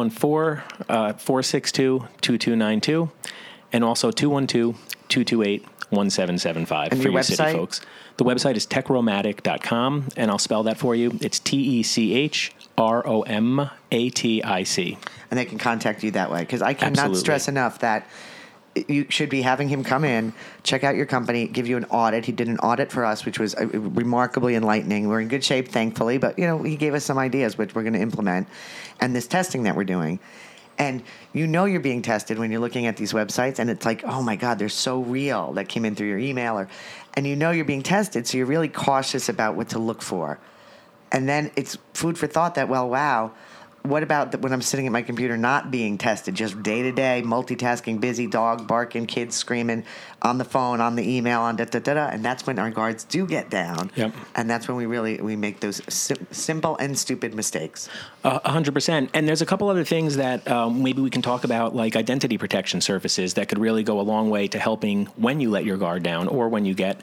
914-462-2292, and also 212-228-1775 for your city folks. The website is techromatic.com, and I'll spell that for you. It's TECHROMATIC. And they can contact you that way, because I cannot stress enough that you should be having him come in, check out your company, give you an audit. He did an audit for us, which was remarkably enlightening. We're in good shape, thankfully, but he gave us some ideas which we're going to implement. And this testing that we're doing. And you're being tested when you're looking at these websites, and it's like, oh my God, they're so real, that came in through your email, and you're being tested, so you're really cautious about what to look for. And then it's food for thought that, well, wow, what about when I'm sitting at my computer not being tested, just day-to-day, multitasking, busy, dog barking, kids screaming, on the phone, on the email, on da-da-da-da, and that's when our guards do get down. Yep. And that's when we make those simple and stupid mistakes. 100%. And there's a couple other things that maybe we can talk about, like identity protection services that could really go a long way to helping when you let your guard down or when you get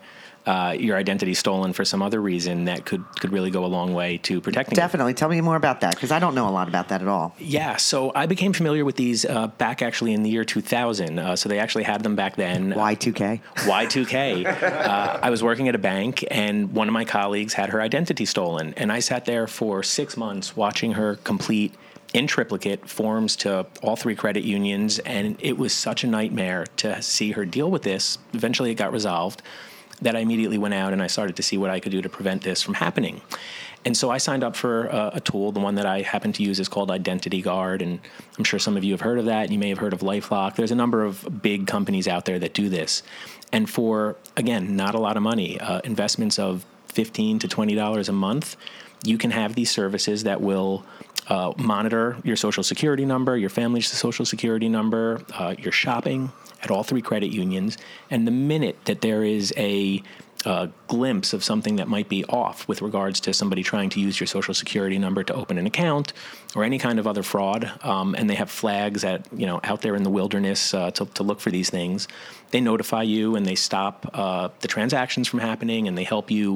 your identity stolen for some other reason, that could really go a long way to protecting Definitely. Tell me more about that, because I don't know a lot about that at all. Yeah, so I became familiar with these back actually in the year 2000. So they actually had them back then. Y2K? Y2K. I was working at a bank, and one of my colleagues had her identity stolen. And I sat there for 6 months watching her complete in triplicate forms to all 3 credit unions, and it was such a nightmare to see her deal with this. Eventually it got resolved, that I immediately went out and I started to see what I could do to prevent this from happening. And so I signed up for a tool. The one that I happen to use is called Identity Guard, and I'm sure some of you have heard of that. You may have heard of LifeLock. There's a number of big companies out there that do this. And for, again, not a lot of money, investments of $15 to $20 a month, you can have these services that will monitor your social security number, your family's social security number, your shopping at all 3 credit unions. And the minute that there is a glimpse of something that might be off with regards to somebody trying to use your social security number to open an account or any kind of other fraud, and they have flags at, out there in the wilderness to look for these things, they notify you and they stop the transactions from happening, and they help you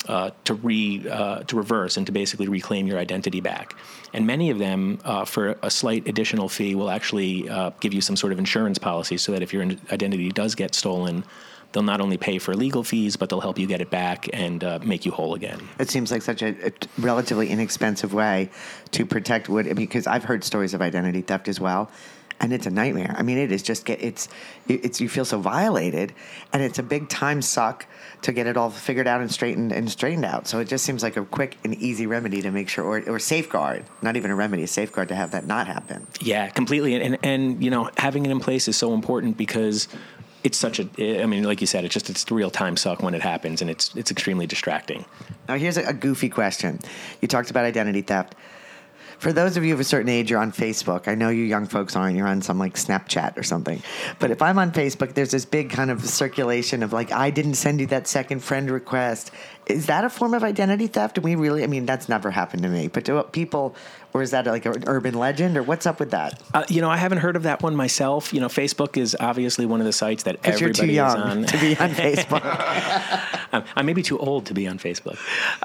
to reverse and to basically reclaim your identity back. And many of them, for a slight additional fee, will actually give you some sort of insurance policy, so that if your identity does get stolen, they'll not only pay for legal fees, but they'll help you get it back and make you whole again. It seems like such a relatively inexpensive way to protect because I've heard stories of identity theft as well. And it's a nightmare. I mean, it is just it's you feel so violated, and it's a big time suck to get it all figured out and straightened out. So it just seems like a quick and easy remedy to make sure, or safeguard, not even a remedy, a safeguard to have that not happen. Yeah, completely. And having it in place is so important, because it's such like you said, it's real time suck when it happens, and it's extremely distracting. Now here's a goofy question. You talked about identity theft. For those of you of a certain age, you're on Facebook. I know you young folks aren't. You're on some like Snapchat or something. But if I'm on Facebook, there's this big kind of circulation of like, I didn't send you that second friend request. Is that a form of identity theft? Do we really? I mean, that's never happened to me. But do people, or is that like an urban legend, or what's up with that? I haven't heard of that one myself. Facebook is obviously one of the sites that everybody you're too is young on. to be on Facebook. I may be too old to be on Facebook.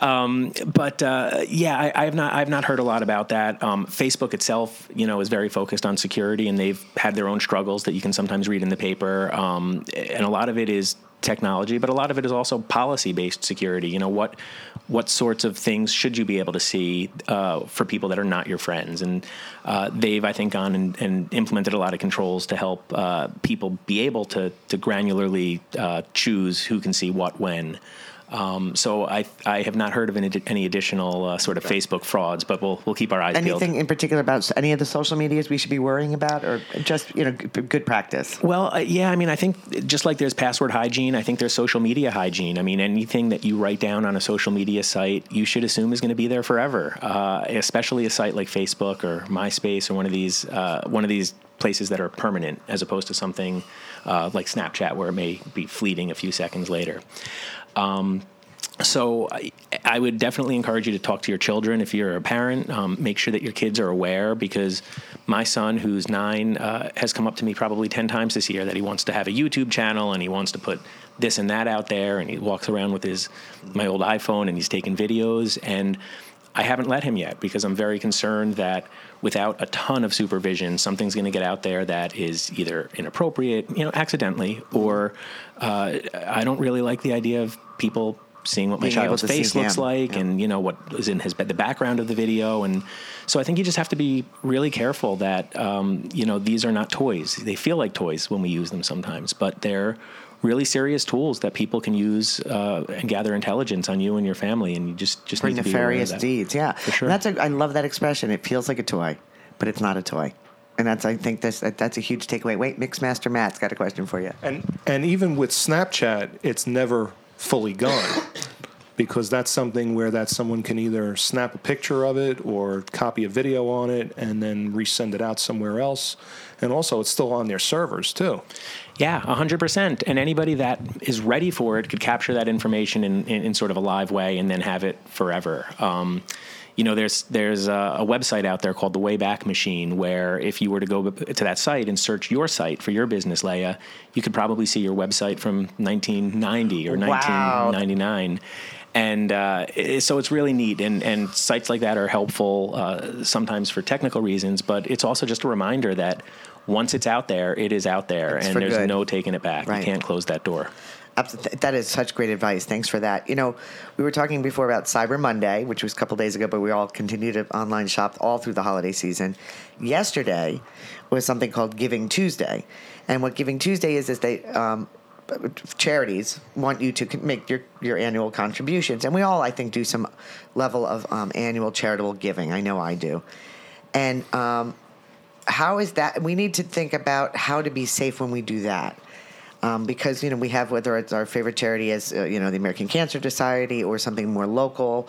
I've not heard a lot about that. Facebook itself, is very focused on security, and they've had their own struggles that you can sometimes read in the paper. And a lot of it is technology, but a lot of it is also policy-based security. What sorts of things should you be able to see for people that are not your friends? And they've, I think, gone and implemented a lot of controls to help people be able to granularly choose who can see what when. So I have not heard of any additional sort of Facebook frauds, but we'll keep our eyes peeled. Anything in particular about any of the social medias we should be worrying about, or just good practice? Well, I think just like there's password hygiene, I think there's social media hygiene. I mean, anything that you write down on a social media site, you should assume is going to be there forever, especially a site like Facebook or MySpace or one of these places that are permanent, as opposed to something like Snapchat, where it may be fleeting a few seconds later. So I would definitely encourage you to talk to your children if you're a parent. Make sure that your kids are aware, because my son, who's 9, has come up to me probably 10 times this year that he wants to have a YouTube channel and he wants to put this and that out there, and he walks around with my old iPhone and he's taking videos, and I haven't let him yet, because I'm very concerned that without a ton of supervision, something's going to get out there that is either inappropriate, accidentally, or I don't really like the idea of people seeing what my child's face looks like, and what is in the background of the video. And so I think you just have to be really careful that these are not toys. They feel like toys when we use them sometimes, but they're really serious tools that people can use and gather intelligence on you and your family, and you just for need to be nefarious aware of that. deeds. Yeah, for sure. I love that expression. It feels like a toy, but it's not a toy. And I think that's a huge takeaway. Wait, Mixmaster Matt's got a question for you. And even with Snapchat, it's never fully gone, because that's something where someone can either snap a picture of it or copy a video on it and then resend it out somewhere else. And also, it's still on their servers too. Yeah, 100%. And anybody that is ready for it could capture that information in sort of a live way and then have it forever. there's a website out there called the Wayback Machine, where if you were to go to that site and search your site for your business, Leah, you could probably see your website from 1990 or 1999. And so it's really neat, and sites like that are helpful sometimes for technical reasons, but it's also just a reminder that once it's out there, it is out there, and there's no taking it back. Right. You can't close that door. That is such great advice. Thanks for that. We were talking before about Cyber Monday, which was a couple days ago, but we all continue to online shop all through the holiday season. Yesterday was something called Giving Tuesday, and what Giving Tuesday is they charities want you to make your annual contributions, and we all, I think, do some level of annual charitable giving. I know I do. And how is that? We need to think about how to be safe when we do that, because we have, whether it's our favorite charity as the American Cancer Society or something more local,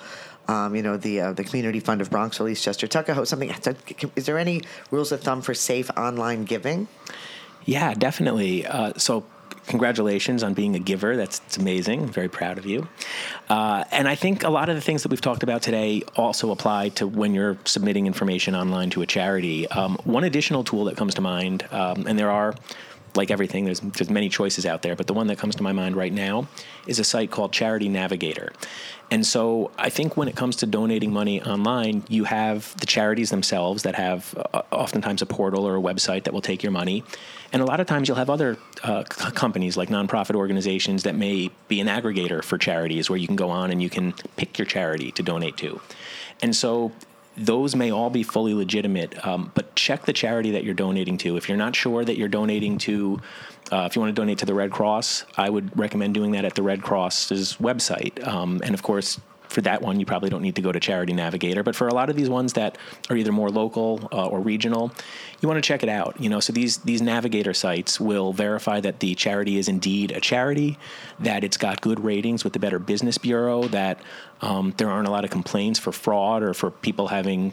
the Community Fund of Bronxville, Eastchester, Tuckahoe, something. Is there any rules of thumb for safe online giving? Yeah, definitely. So congratulations on being a giver. That's amazing. I'm very proud of you. And I think a lot of the things that we've talked about today also apply to when you're submitting information online to a charity. One additional tool that comes to mind, and there are, like everything, there's many choices out there, but the one that comes to my mind right now is a site called Charity Navigator. And so I think when it comes to donating money online, you have the charities themselves that have oftentimes a portal or a website that will take your money. And a lot of times you'll have other companies like nonprofit organizations that may be an aggregator for charities, where you can go on and you can pick your charity to donate to. And so those may all be fully legitimate, but check the charity that you're donating to. If you're not sure that you're donating to, if you want to donate to the Red Cross, I would recommend doing that at the Red Cross's website. And of course, for that one, you probably don't need to go to Charity Navigator. But for a lot of these ones that are either more local or regional, you want to check it out. So these Navigator sites will verify that the charity is indeed a charity, that it's got good ratings with the Better Business Bureau, that there aren't a lot of complaints for fraud or for people having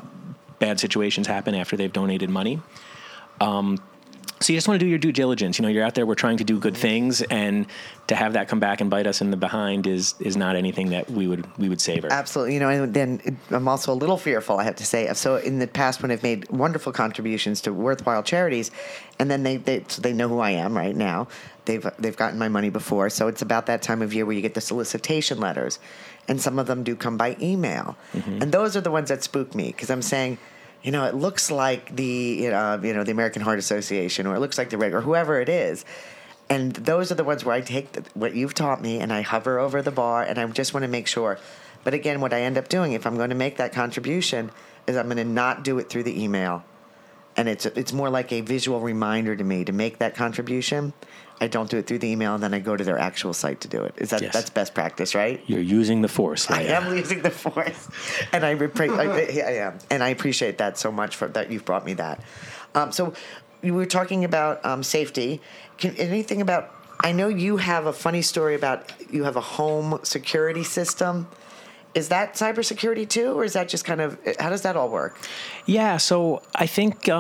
bad situations happen after they've donated money. So you just want to do your due diligence. You're out there, we're trying to do good things, and to have that come back and bite us in the behind is not anything that we would savor. Absolutely. And then I'm also a little fearful, I have to say. So in the past, when I've made wonderful contributions to worthwhile charities, and then they know who I am right now. They've gotten my money before. So it's about that time of year where you get the solicitation letters, and some of them do come by email. Mm-hmm. And those are the ones that spook me, because I'm saying, it looks like the the American Heart Association, or it looks like the Red, or whoever it is. And those are the ones where I take what you've taught me and I hover over the bar, and I just want to make sure. But again, what I end up doing, if I'm going to make that contribution, is I'm going to not do it through the email. And it's more like a visual reminder to me to make that contribution. I don't do it through the email, and then I go to their actual site to do it. That's best practice, right? You're using the force, Leah. I am using the force, and I am, and I appreciate that so much for that. You've brought me that. So we were talking about safety. Anything about? I know you have a funny story about you have a home security system. Is that cybersecurity too, or is that just kind of, how does that all work? Yeah, so I think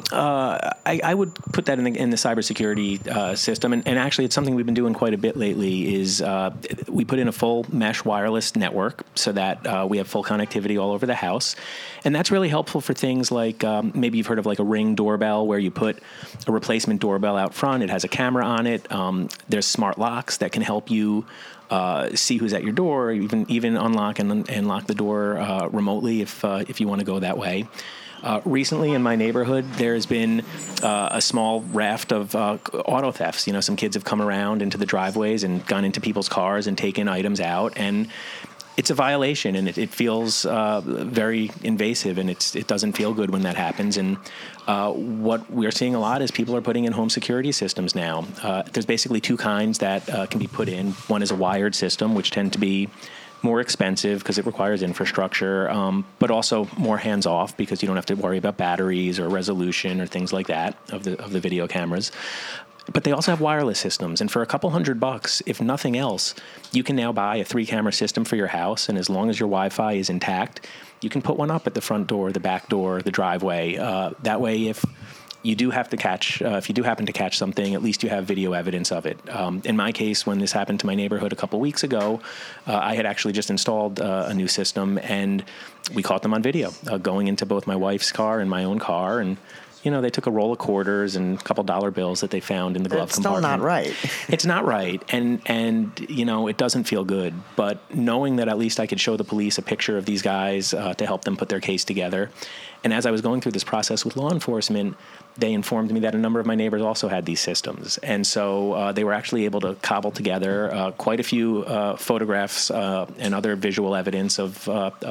I would put that in the cybersecurity system, and actually it's something we've been doing quite a bit lately. Is we put in a full mesh wireless network so that we have full connectivity all over the house, and that's really helpful for things like maybe you've heard of like a Ring doorbell, where you put a replacement doorbell out front. It has a camera on it. There's smart locks that can help you see who's at your door, even unlock and lock the door remotely if you want to go that way. Recently in my neighborhood, there's been a small raft of auto thefts. Some kids have come around into the driveways and gone into people's cars and taken items out, and it's a violation, and it feels very invasive, and it doesn't feel good when that happens. And what we're seeing a lot is people are putting in home security systems now. There's basically two kinds that can be put in. One is a wired system, which tend to be more expensive because it requires infrastructure, but also more hands-off because you don't have to worry about batteries or resolution or things like that of the video cameras. But they also have wireless systems, and for a couple $100, if nothing else, you can now buy a 3-camera system for your house, and as long as your Wi-Fi is intact, you can put one up at the front door, the back door, the driveway. That way, if you do have to catch, if you do happen to catch something, at least you have video evidence of it. In my case, when this happened to my neighborhood a couple weeks ago, I had actually just installed a new system, and we caught them on video, going into both my wife's car and my own car, and they took a roll of quarters and a couple dollar bills that they found in the glove compartment. It's still not right. It's not right, and it doesn't feel good. But knowing that at least I could show the police a picture of these guys to help them put their case together, and as I was going through this process with law enforcement, they informed me that a number of my neighbors also had these systems, and so they were actually able to cobble together quite a few photographs and other visual evidence of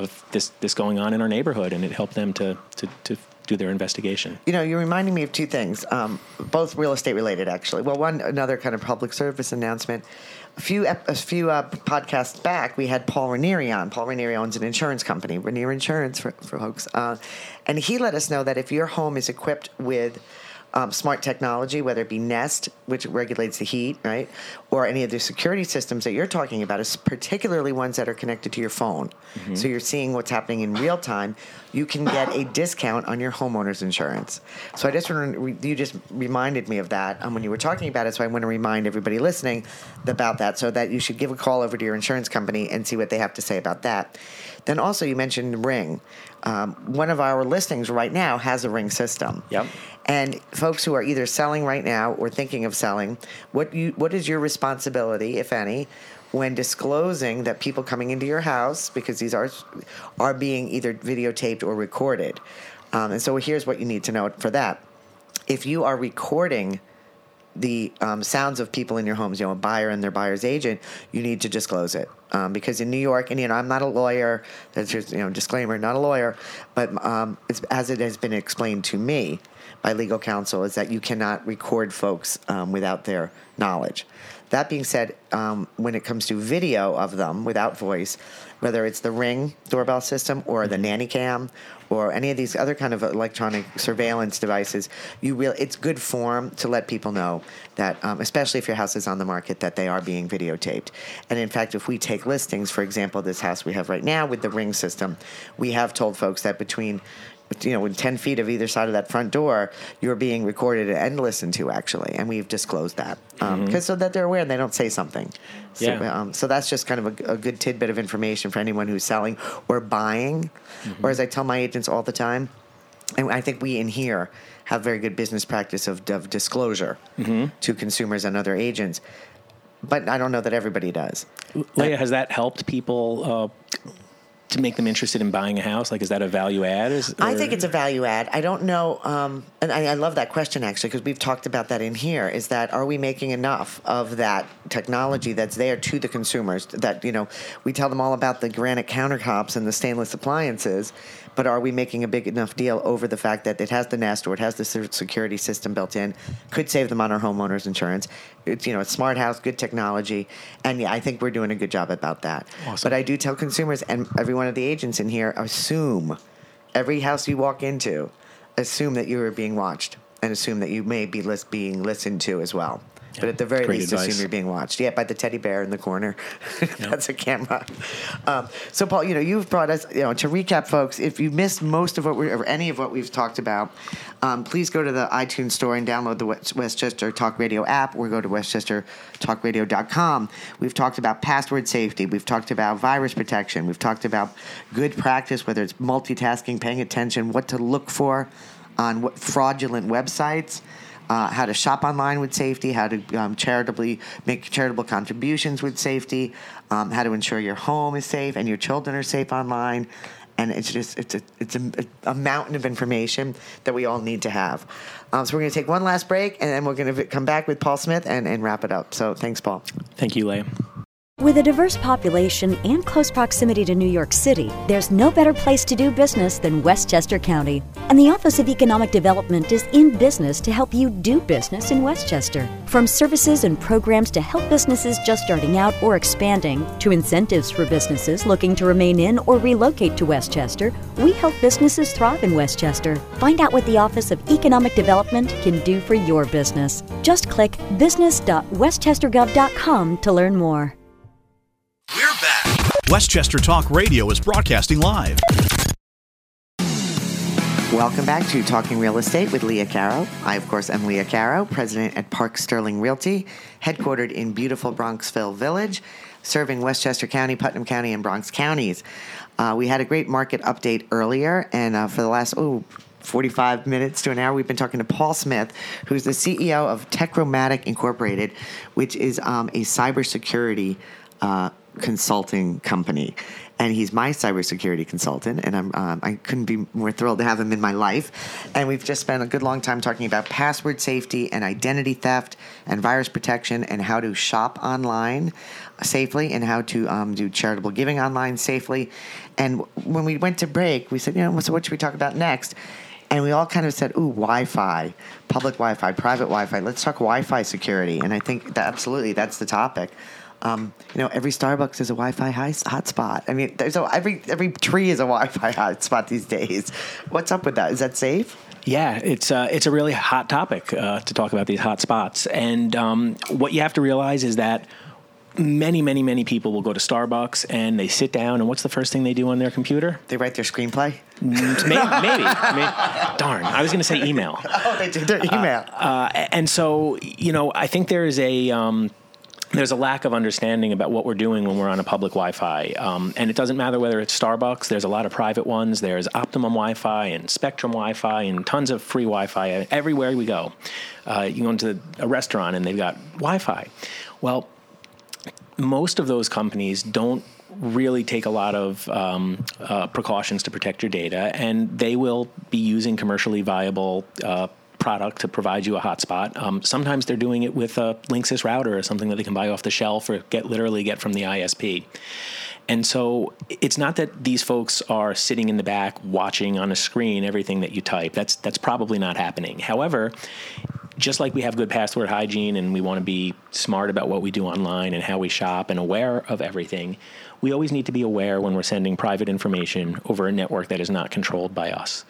this going on in our neighborhood, and it helped them to do their investigation. You're reminding me of two things, both real estate related, actually. Well, another kind of public service announcement. A few podcasts back, we had Paul Ranieri on. Paul Ranieri owns an insurance company, Ranieri Insurance for folks. And he let us know that if your home is equipped with smart technology, whether it be Nest, which regulates the heat, right, or any of the security systems that you're talking about, is particularly ones that are connected to your phone. Mm-hmm. So you're seeing what's happening in real time. You can get a discount on your homeowner's insurance. So I just you just reminded me of that when you were talking about it. So I want to remind everybody listening about that, so that you should give a call over to your insurance company and see what they have to say about that. Then also you mentioned Ring. One of our listings right now has a Ring system. Yep. And folks who are either selling right now or thinking of selling, what is your responsibility, if any, when disclosing that people coming into your house, because these are being either videotaped or recorded? And so here's what you need to know for that. If you are recording the sounds of people in your homes, a buyer and their buyer's agent, you need to disclose it. Because in New York, and I'm not a lawyer, that's just, disclaimer, not a lawyer, but it's, as it has been explained to me by legal counsel, is that you cannot record folks without their knowledge. That being said, when it comes to video of them without voice, whether it's the Ring doorbell system or the nanny cam or any of these other kind of electronic surveillance devices, it's good form to let people know that, especially if your house is on the market, that they are being videotaped. And in fact, if we take listings, for example, this house we have right now with the Ring system, we have told folks that between in 10 feet of either side of that front door, you're being recorded and listened to, actually. And we've disclosed that so that they're aware and they don't say something. So, Yeah. So that's just kind of a good tidbit of information for anyone who's selling or buying. Or as I tell my agents all the time, and I think we in here have very good business practice of disclosure to consumers and other agents. But I don't know that everybody does. Leah, has that helped people to make them interested in buying a house? Like, is that a value add? I think it's a value add. I don't know, and I love that question, actually, because we've talked about that in here, is that are we making enough of that technology that's there to the consumers? That, we tell them all about the granite countertops and the stainless appliances, but are we making a big enough deal over the fact that it has the Nest or it has the security system built in, could save them on our homeowners insurance? It's, a smart house, good technology, and I think we're doing a good job about that. Awesome. But I do tell consumers, and every one of the agents in here, assume every house you walk into, assume that you are being watched, and assume that you may be being listened to as well. Yeah, but at the very least, assume you're being watched. Yeah, by the teddy bear in the corner. That's a camera. So, Paul, you've brought us, to recap, folks, if you missed most of or any of what we've talked about, please go to the iTunes store and download the Westchester Talk Radio app, or go to westchestertalkradio.com. We've talked about password safety. We've talked about virus protection. We've talked about good practice, whether it's multitasking, paying attention, what to look for on what fraudulent websites. How to shop online with safety, how to make charitable contributions with safety, how to ensure your home is safe and your children are safe online, and it's a mountain of information that we all need to have. So we're going to take one last break, and then we're going to come back with Paul Smith and wrap it up. So thanks, Paul. Thank you, Leah. With a diverse population and close proximity to New York City, there's no better place to do business than Westchester County. And the Office of Economic Development is in business to help you do business in Westchester. From services and programs to help businesses just starting out or expanding, to incentives for businesses looking to remain in or relocate to Westchester, we help businesses thrive in Westchester. Find out what the Office of Economic Development can do for your business. Just click business.westchestergov.com to learn more. We're back. Westchester Talk Radio is broadcasting live. Welcome back to Talking Real Estate with Leah Caro. I, of course, am Leah Caro, president at Park Sterling Realty, headquartered in beautiful Bronxville Village, serving Westchester County, Putnam County, and Bronx counties. We had a great market update earlier, and for the last 45 minutes to an hour, we've been talking to Paul Smith, who's the CEO of Techromatic Incorporated, which is a cybersecurity consulting company. And he's my cybersecurity consultant, and I couldn't be more thrilled to have him in my life. And we've just spent a good long time talking about password safety and identity theft and virus protection and how to shop online safely and how to do charitable giving online safely. And when we went to break, we said, so what should we talk about next? And we all kind of said, Wi-Fi, public Wi-Fi, private Wi-Fi. Let's talk Wi-Fi security. And I think that absolutely that's the topic. Every Starbucks is a Wi-Fi hotspot. I mean, every tree is a Wi-Fi hotspot these days. What's up with that? Is that safe? Yeah, it's a really hot topic to talk about these hotspots. And what you have to realize is that many, many, many people will go to Starbucks and they sit down, and what's the first thing they do on their computer? They write their screenplay? Maybe. Darn, I was going to say email. Oh, they did their email. And so, I think there's a lack of understanding about what we're doing when we're on a public Wi-Fi. And it doesn't matter whether it's Starbucks. There's a lot of private ones. There's Optimum Wi-Fi and Spectrum Wi-Fi and tons of free Wi-Fi everywhere we go. You go into a restaurant and they've got Wi-Fi. Well, most of those companies don't really take a lot of precautions to protect your data, and they will be using commercially viable product to provide you a hotspot. Sometimes they're doing it with a Linksys router or something that they can buy off the shelf or literally get from the ISP. And so it's not that these folks are sitting in the back watching on a screen everything that you type. That's probably not happening. However, just like we have good password hygiene and we want to be smart about what we do online and how we shop and aware of everything, we always need to be aware when we're sending private information over a network that is not controlled by us.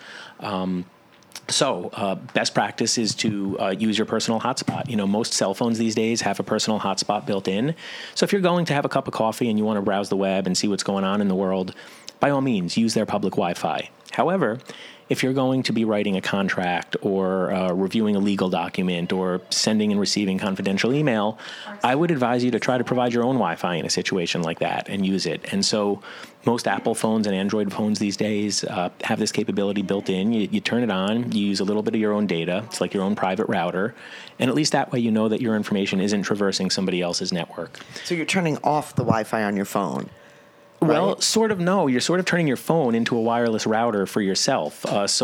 So best practice is to use your personal hotspot. Most cell phones these days have a personal hotspot built in. So if you're going to have a cup of coffee and you want to browse the web and see what's going on in the world, by all means, use their public Wi-Fi. However, if you're going to be writing a contract or reviewing a legal document or sending and receiving confidential email, I would advise you to try to provide your own Wi-Fi in a situation like that and use it. And so most Apple phones and Android phones these days have this capability built in. You turn it on, you use a little bit of your own data. It's like your own private router. And at least that way you know that your information isn't traversing somebody else's network. So you're turning off the Wi-Fi on your phone? Well, right? sort of no. You're sort of turning your phone into a wireless router for yourself.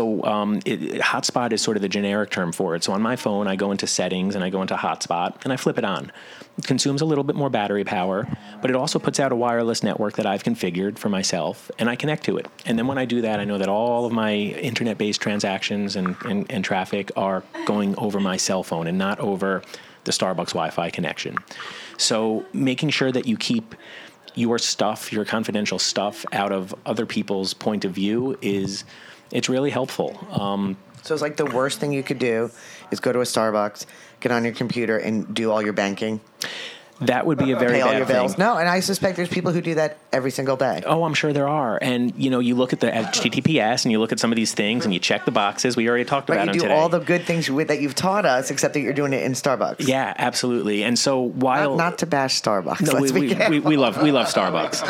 Hotspot is sort of the generic term for it. So on my phone, I go into settings and I go into hotspot and I flip it on. It consumes a little bit more battery power, but it also puts out a wireless network that I've configured for myself, and I connect to it. And then when I do that, I know that all of my internet-based transactions and traffic are going over my cell phone and not over the Starbucks Wi-Fi connection. So making sure that you keep your stuff, your confidential stuff, out of other people's point of view it's really helpful. So it's like the worst thing you could do is go to a Starbucks, get on your computer, and do all your banking. That would be a very pay all bad your bills. thing. No, and I suspect there's people who do that every single day. Oh, I'm sure there are. And, you look at the HTTPS and you look at some of these things and you check the boxes. We already talked about them today. You do all the good things that you've taught us, except that you're doing it in Starbucks. Yeah, absolutely. And so while... Not to bash Starbucks. No, we love Starbucks.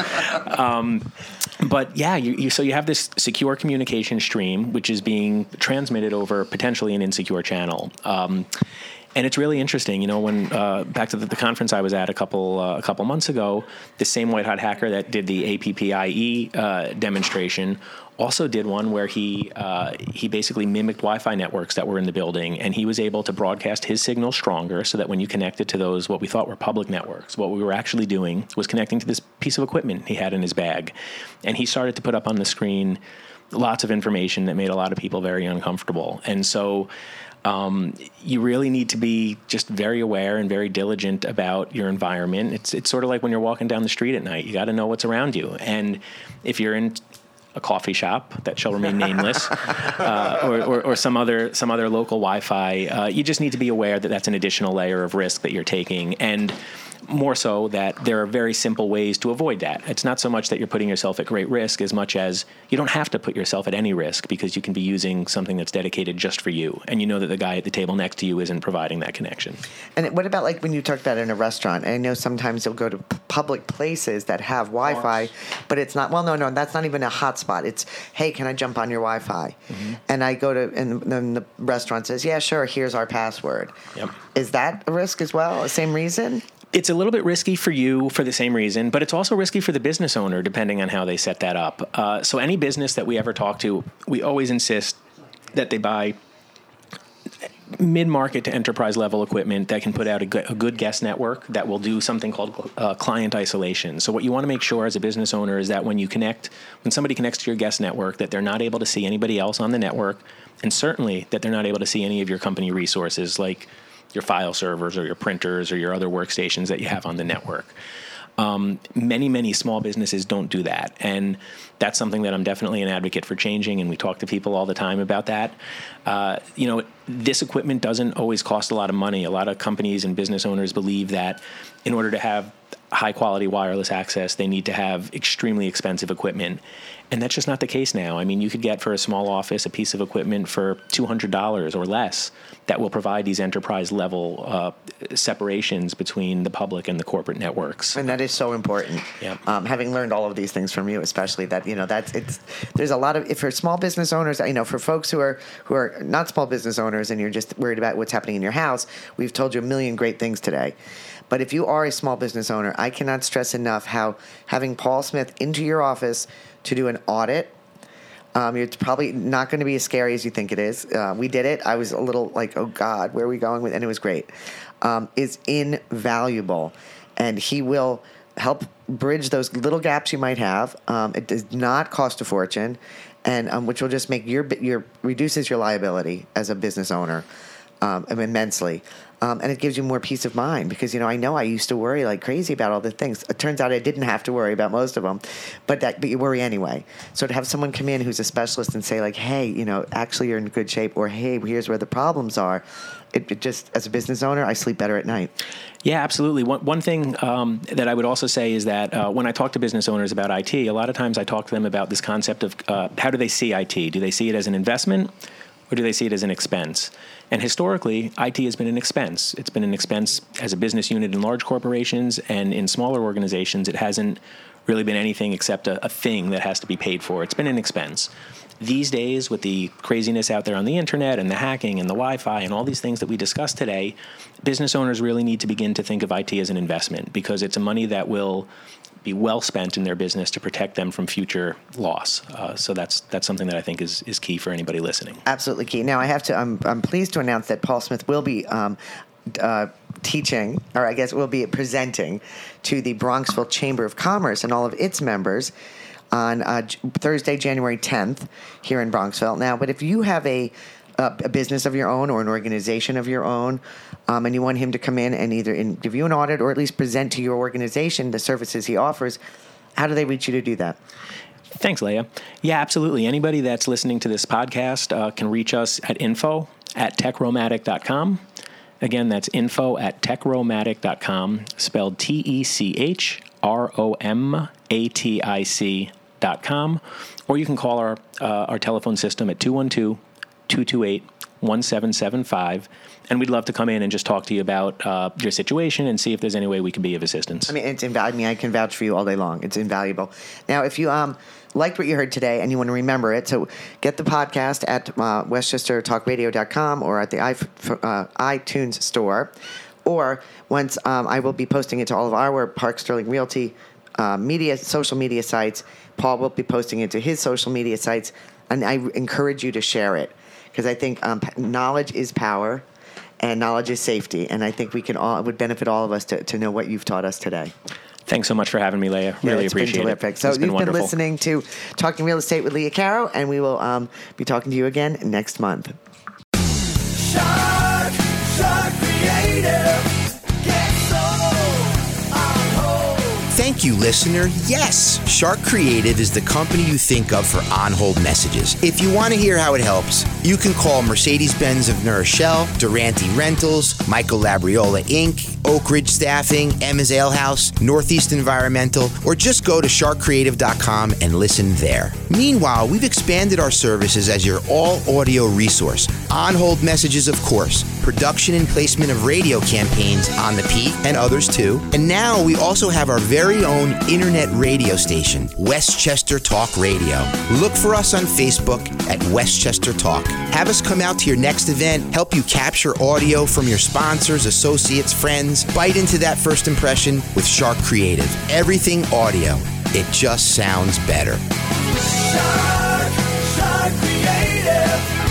But yeah, so you have this secure communication stream, which is being transmitted over potentially an insecure channel. And it's really interesting, when back to the conference I was at a couple months ago, the same white hot hacker that did the APPIE demonstration also did one where he basically mimicked Wi-Fi networks that were in the building, and he was able to broadcast his signal stronger so that when you connected to those, what we thought were public networks, what we were actually doing was connecting to this piece of equipment he had in his bag. And he started to put up on the screen lots of information that made a lot of people very uncomfortable. And so you really need to be just very aware and very diligent about your environment. It's sort of like when you're walking down the street at night. You got to know what's around you. And if you're in a coffee shop that shall remain nameless, or some other local Wi-Fi, you just need to be aware that that's an additional layer of risk that you're taking. And more so that there are very simple ways to avoid that. It's not so much that you're putting yourself at great risk as much as you don't have to put yourself at any risk because you can be using something that's dedicated just for you. And you know that the guy at the table next to you isn't providing that connection. And what about like when you talked about it in a restaurant? I know sometimes you'll go to public places that have Wi-Fi, but it's not, well, no, that's not even a hotspot. It's, hey, can I jump on your Wi-Fi? Mm-hmm. And I go to, and then the restaurant says, yeah, sure, here's our password. Yep. Is that a risk as well? Same reason? It's a little bit risky for you for the same reason, but it's also risky for the business owner depending on how they set that up. So any business that we ever talk to, we always insist that they buy mid-market to enterprise level equipment that can put out a good guest network that will do something called client isolation. So what you want to make sure as a business owner is that when somebody connects to your guest network, that they're not able to see anybody else on the network, and certainly that they're not able to see any of your company resources like your file servers or your printers or your other workstations that you have on the network. Many small businesses don't do that. And that's something that I'm definitely an advocate for changing. And we talk to people all the time about that. This equipment doesn't always cost a lot of money. A lot of companies and business owners believe that in order to have high quality wireless access, they need to have extremely expensive equipment. And that's just not the case now. I mean, you could get for a small office a piece of equipment for $200 or less that will provide these enterprise level separations between the public and the corporate networks. And that is so important. Yep. Having learned all of these things from you, especially that, there's a lot of, if for small business owners, for folks who are not small business owners and you're just worried about what's happening in your house, we've told you a million great things today. But if you are a small business owner, I cannot stress enough how having Paul Smith into your office to do an audit, it's probably not going to be as scary as you think it is. We did it. I was a little like, oh, God, where are we going with? And it was great. Is invaluable. And he will help bridge those little gaps you might have. It does not cost a fortune, and which will just make reduces your liability as a business owner immensely. And it gives you more peace of mind because, I know I used to worry like crazy about all the things. It turns out I didn't have to worry about most of them, but you worry anyway. So to have someone come in who's a specialist and say like, hey, actually you're in good shape, or hey, here's where the problems are. It just, as a business owner, I sleep better at night. Yeah, absolutely. One thing that I would also say is that when I talk to business owners about IT, a lot of times I talk to them about this concept of how do they see IT? Do they see it as an investment? Or do they see it as an expense? And historically, IT has been an expense. It's been an expense as a business unit in large corporations, and in smaller organizations, it hasn't really been anything except a thing that has to be paid for. It's been an expense. These days, with the craziness out there on the internet and the hacking and the Wi-Fi and all these things that we discussed today, business owners really need to begin to think of IT as an investment because it's a money that will be well spent in their business to protect them from future loss. So that's something that I think is key for anybody listening. Absolutely key. Now I'm pleased to announce that Paul Smith will be teaching, or I guess will be presenting to the Bronxville Chamber of Commerce and all of its members on Thursday, January 10th here in Bronxville. Now, but if you have a business of your own or an organization of your own, and you want him to come in and either give you an audit or at least present to your organization the services he offers, how do they reach you to do that? Thanks, Leah. Yeah, absolutely. Anybody that's listening to this podcast can reach us at info@techromatic.com. Again, that's info@techromatic.com, spelled TECHROMATIC.com. Or you can call our telephone system at 212-228-1775, and we'd love to come in and just talk to you about your situation and see if there's any way we can be of assistance. I mean, I can vouch for you all day long. It's invaluable. Now, if you liked what you heard today and you want to remember it, so get the podcast at westchestertalkradio.com or at the iTunes store, or once I will be posting it to all of our Park Sterling Realty social media sites. Paul will be posting it to his social media sites, and I encourage you to share it. Because I think knowledge is power, and knowledge is safety, and I think it would benefit all of us to know what you've taught us today. Thanks so much for having me, Leah. Really appreciate it. So you've been listening to Talking Real Estate with Leah Caro, and we will be talking to you again next month. Shark Creative. Get so on hold. Thank Thank you, listener. Yes, Shark Creative is the company you think of for on-hold messages. If you want to hear how it helps, you can call Mercedes-Benz of New Rochelle, Durante Rentals, Michael Labriola Inc., Oak Ridge Staffing, Emma's Ale House, Northeast Environmental, or just go to sharkcreative.com and listen there. Meanwhile, we've expanded our services as your all-audio resource. On-hold messages, of course, production and placement of radio campaigns on the Peak and others too. And now we also have our very own internet radio station, Westchester Talk Radio. Look for us on Facebook at Westchester Talk. Have us come out to your next event, help you capture audio from your sponsors, associates, friends. Bite into that first impression with Shark Creative. Everything audio. It just sounds better. Shark Creative.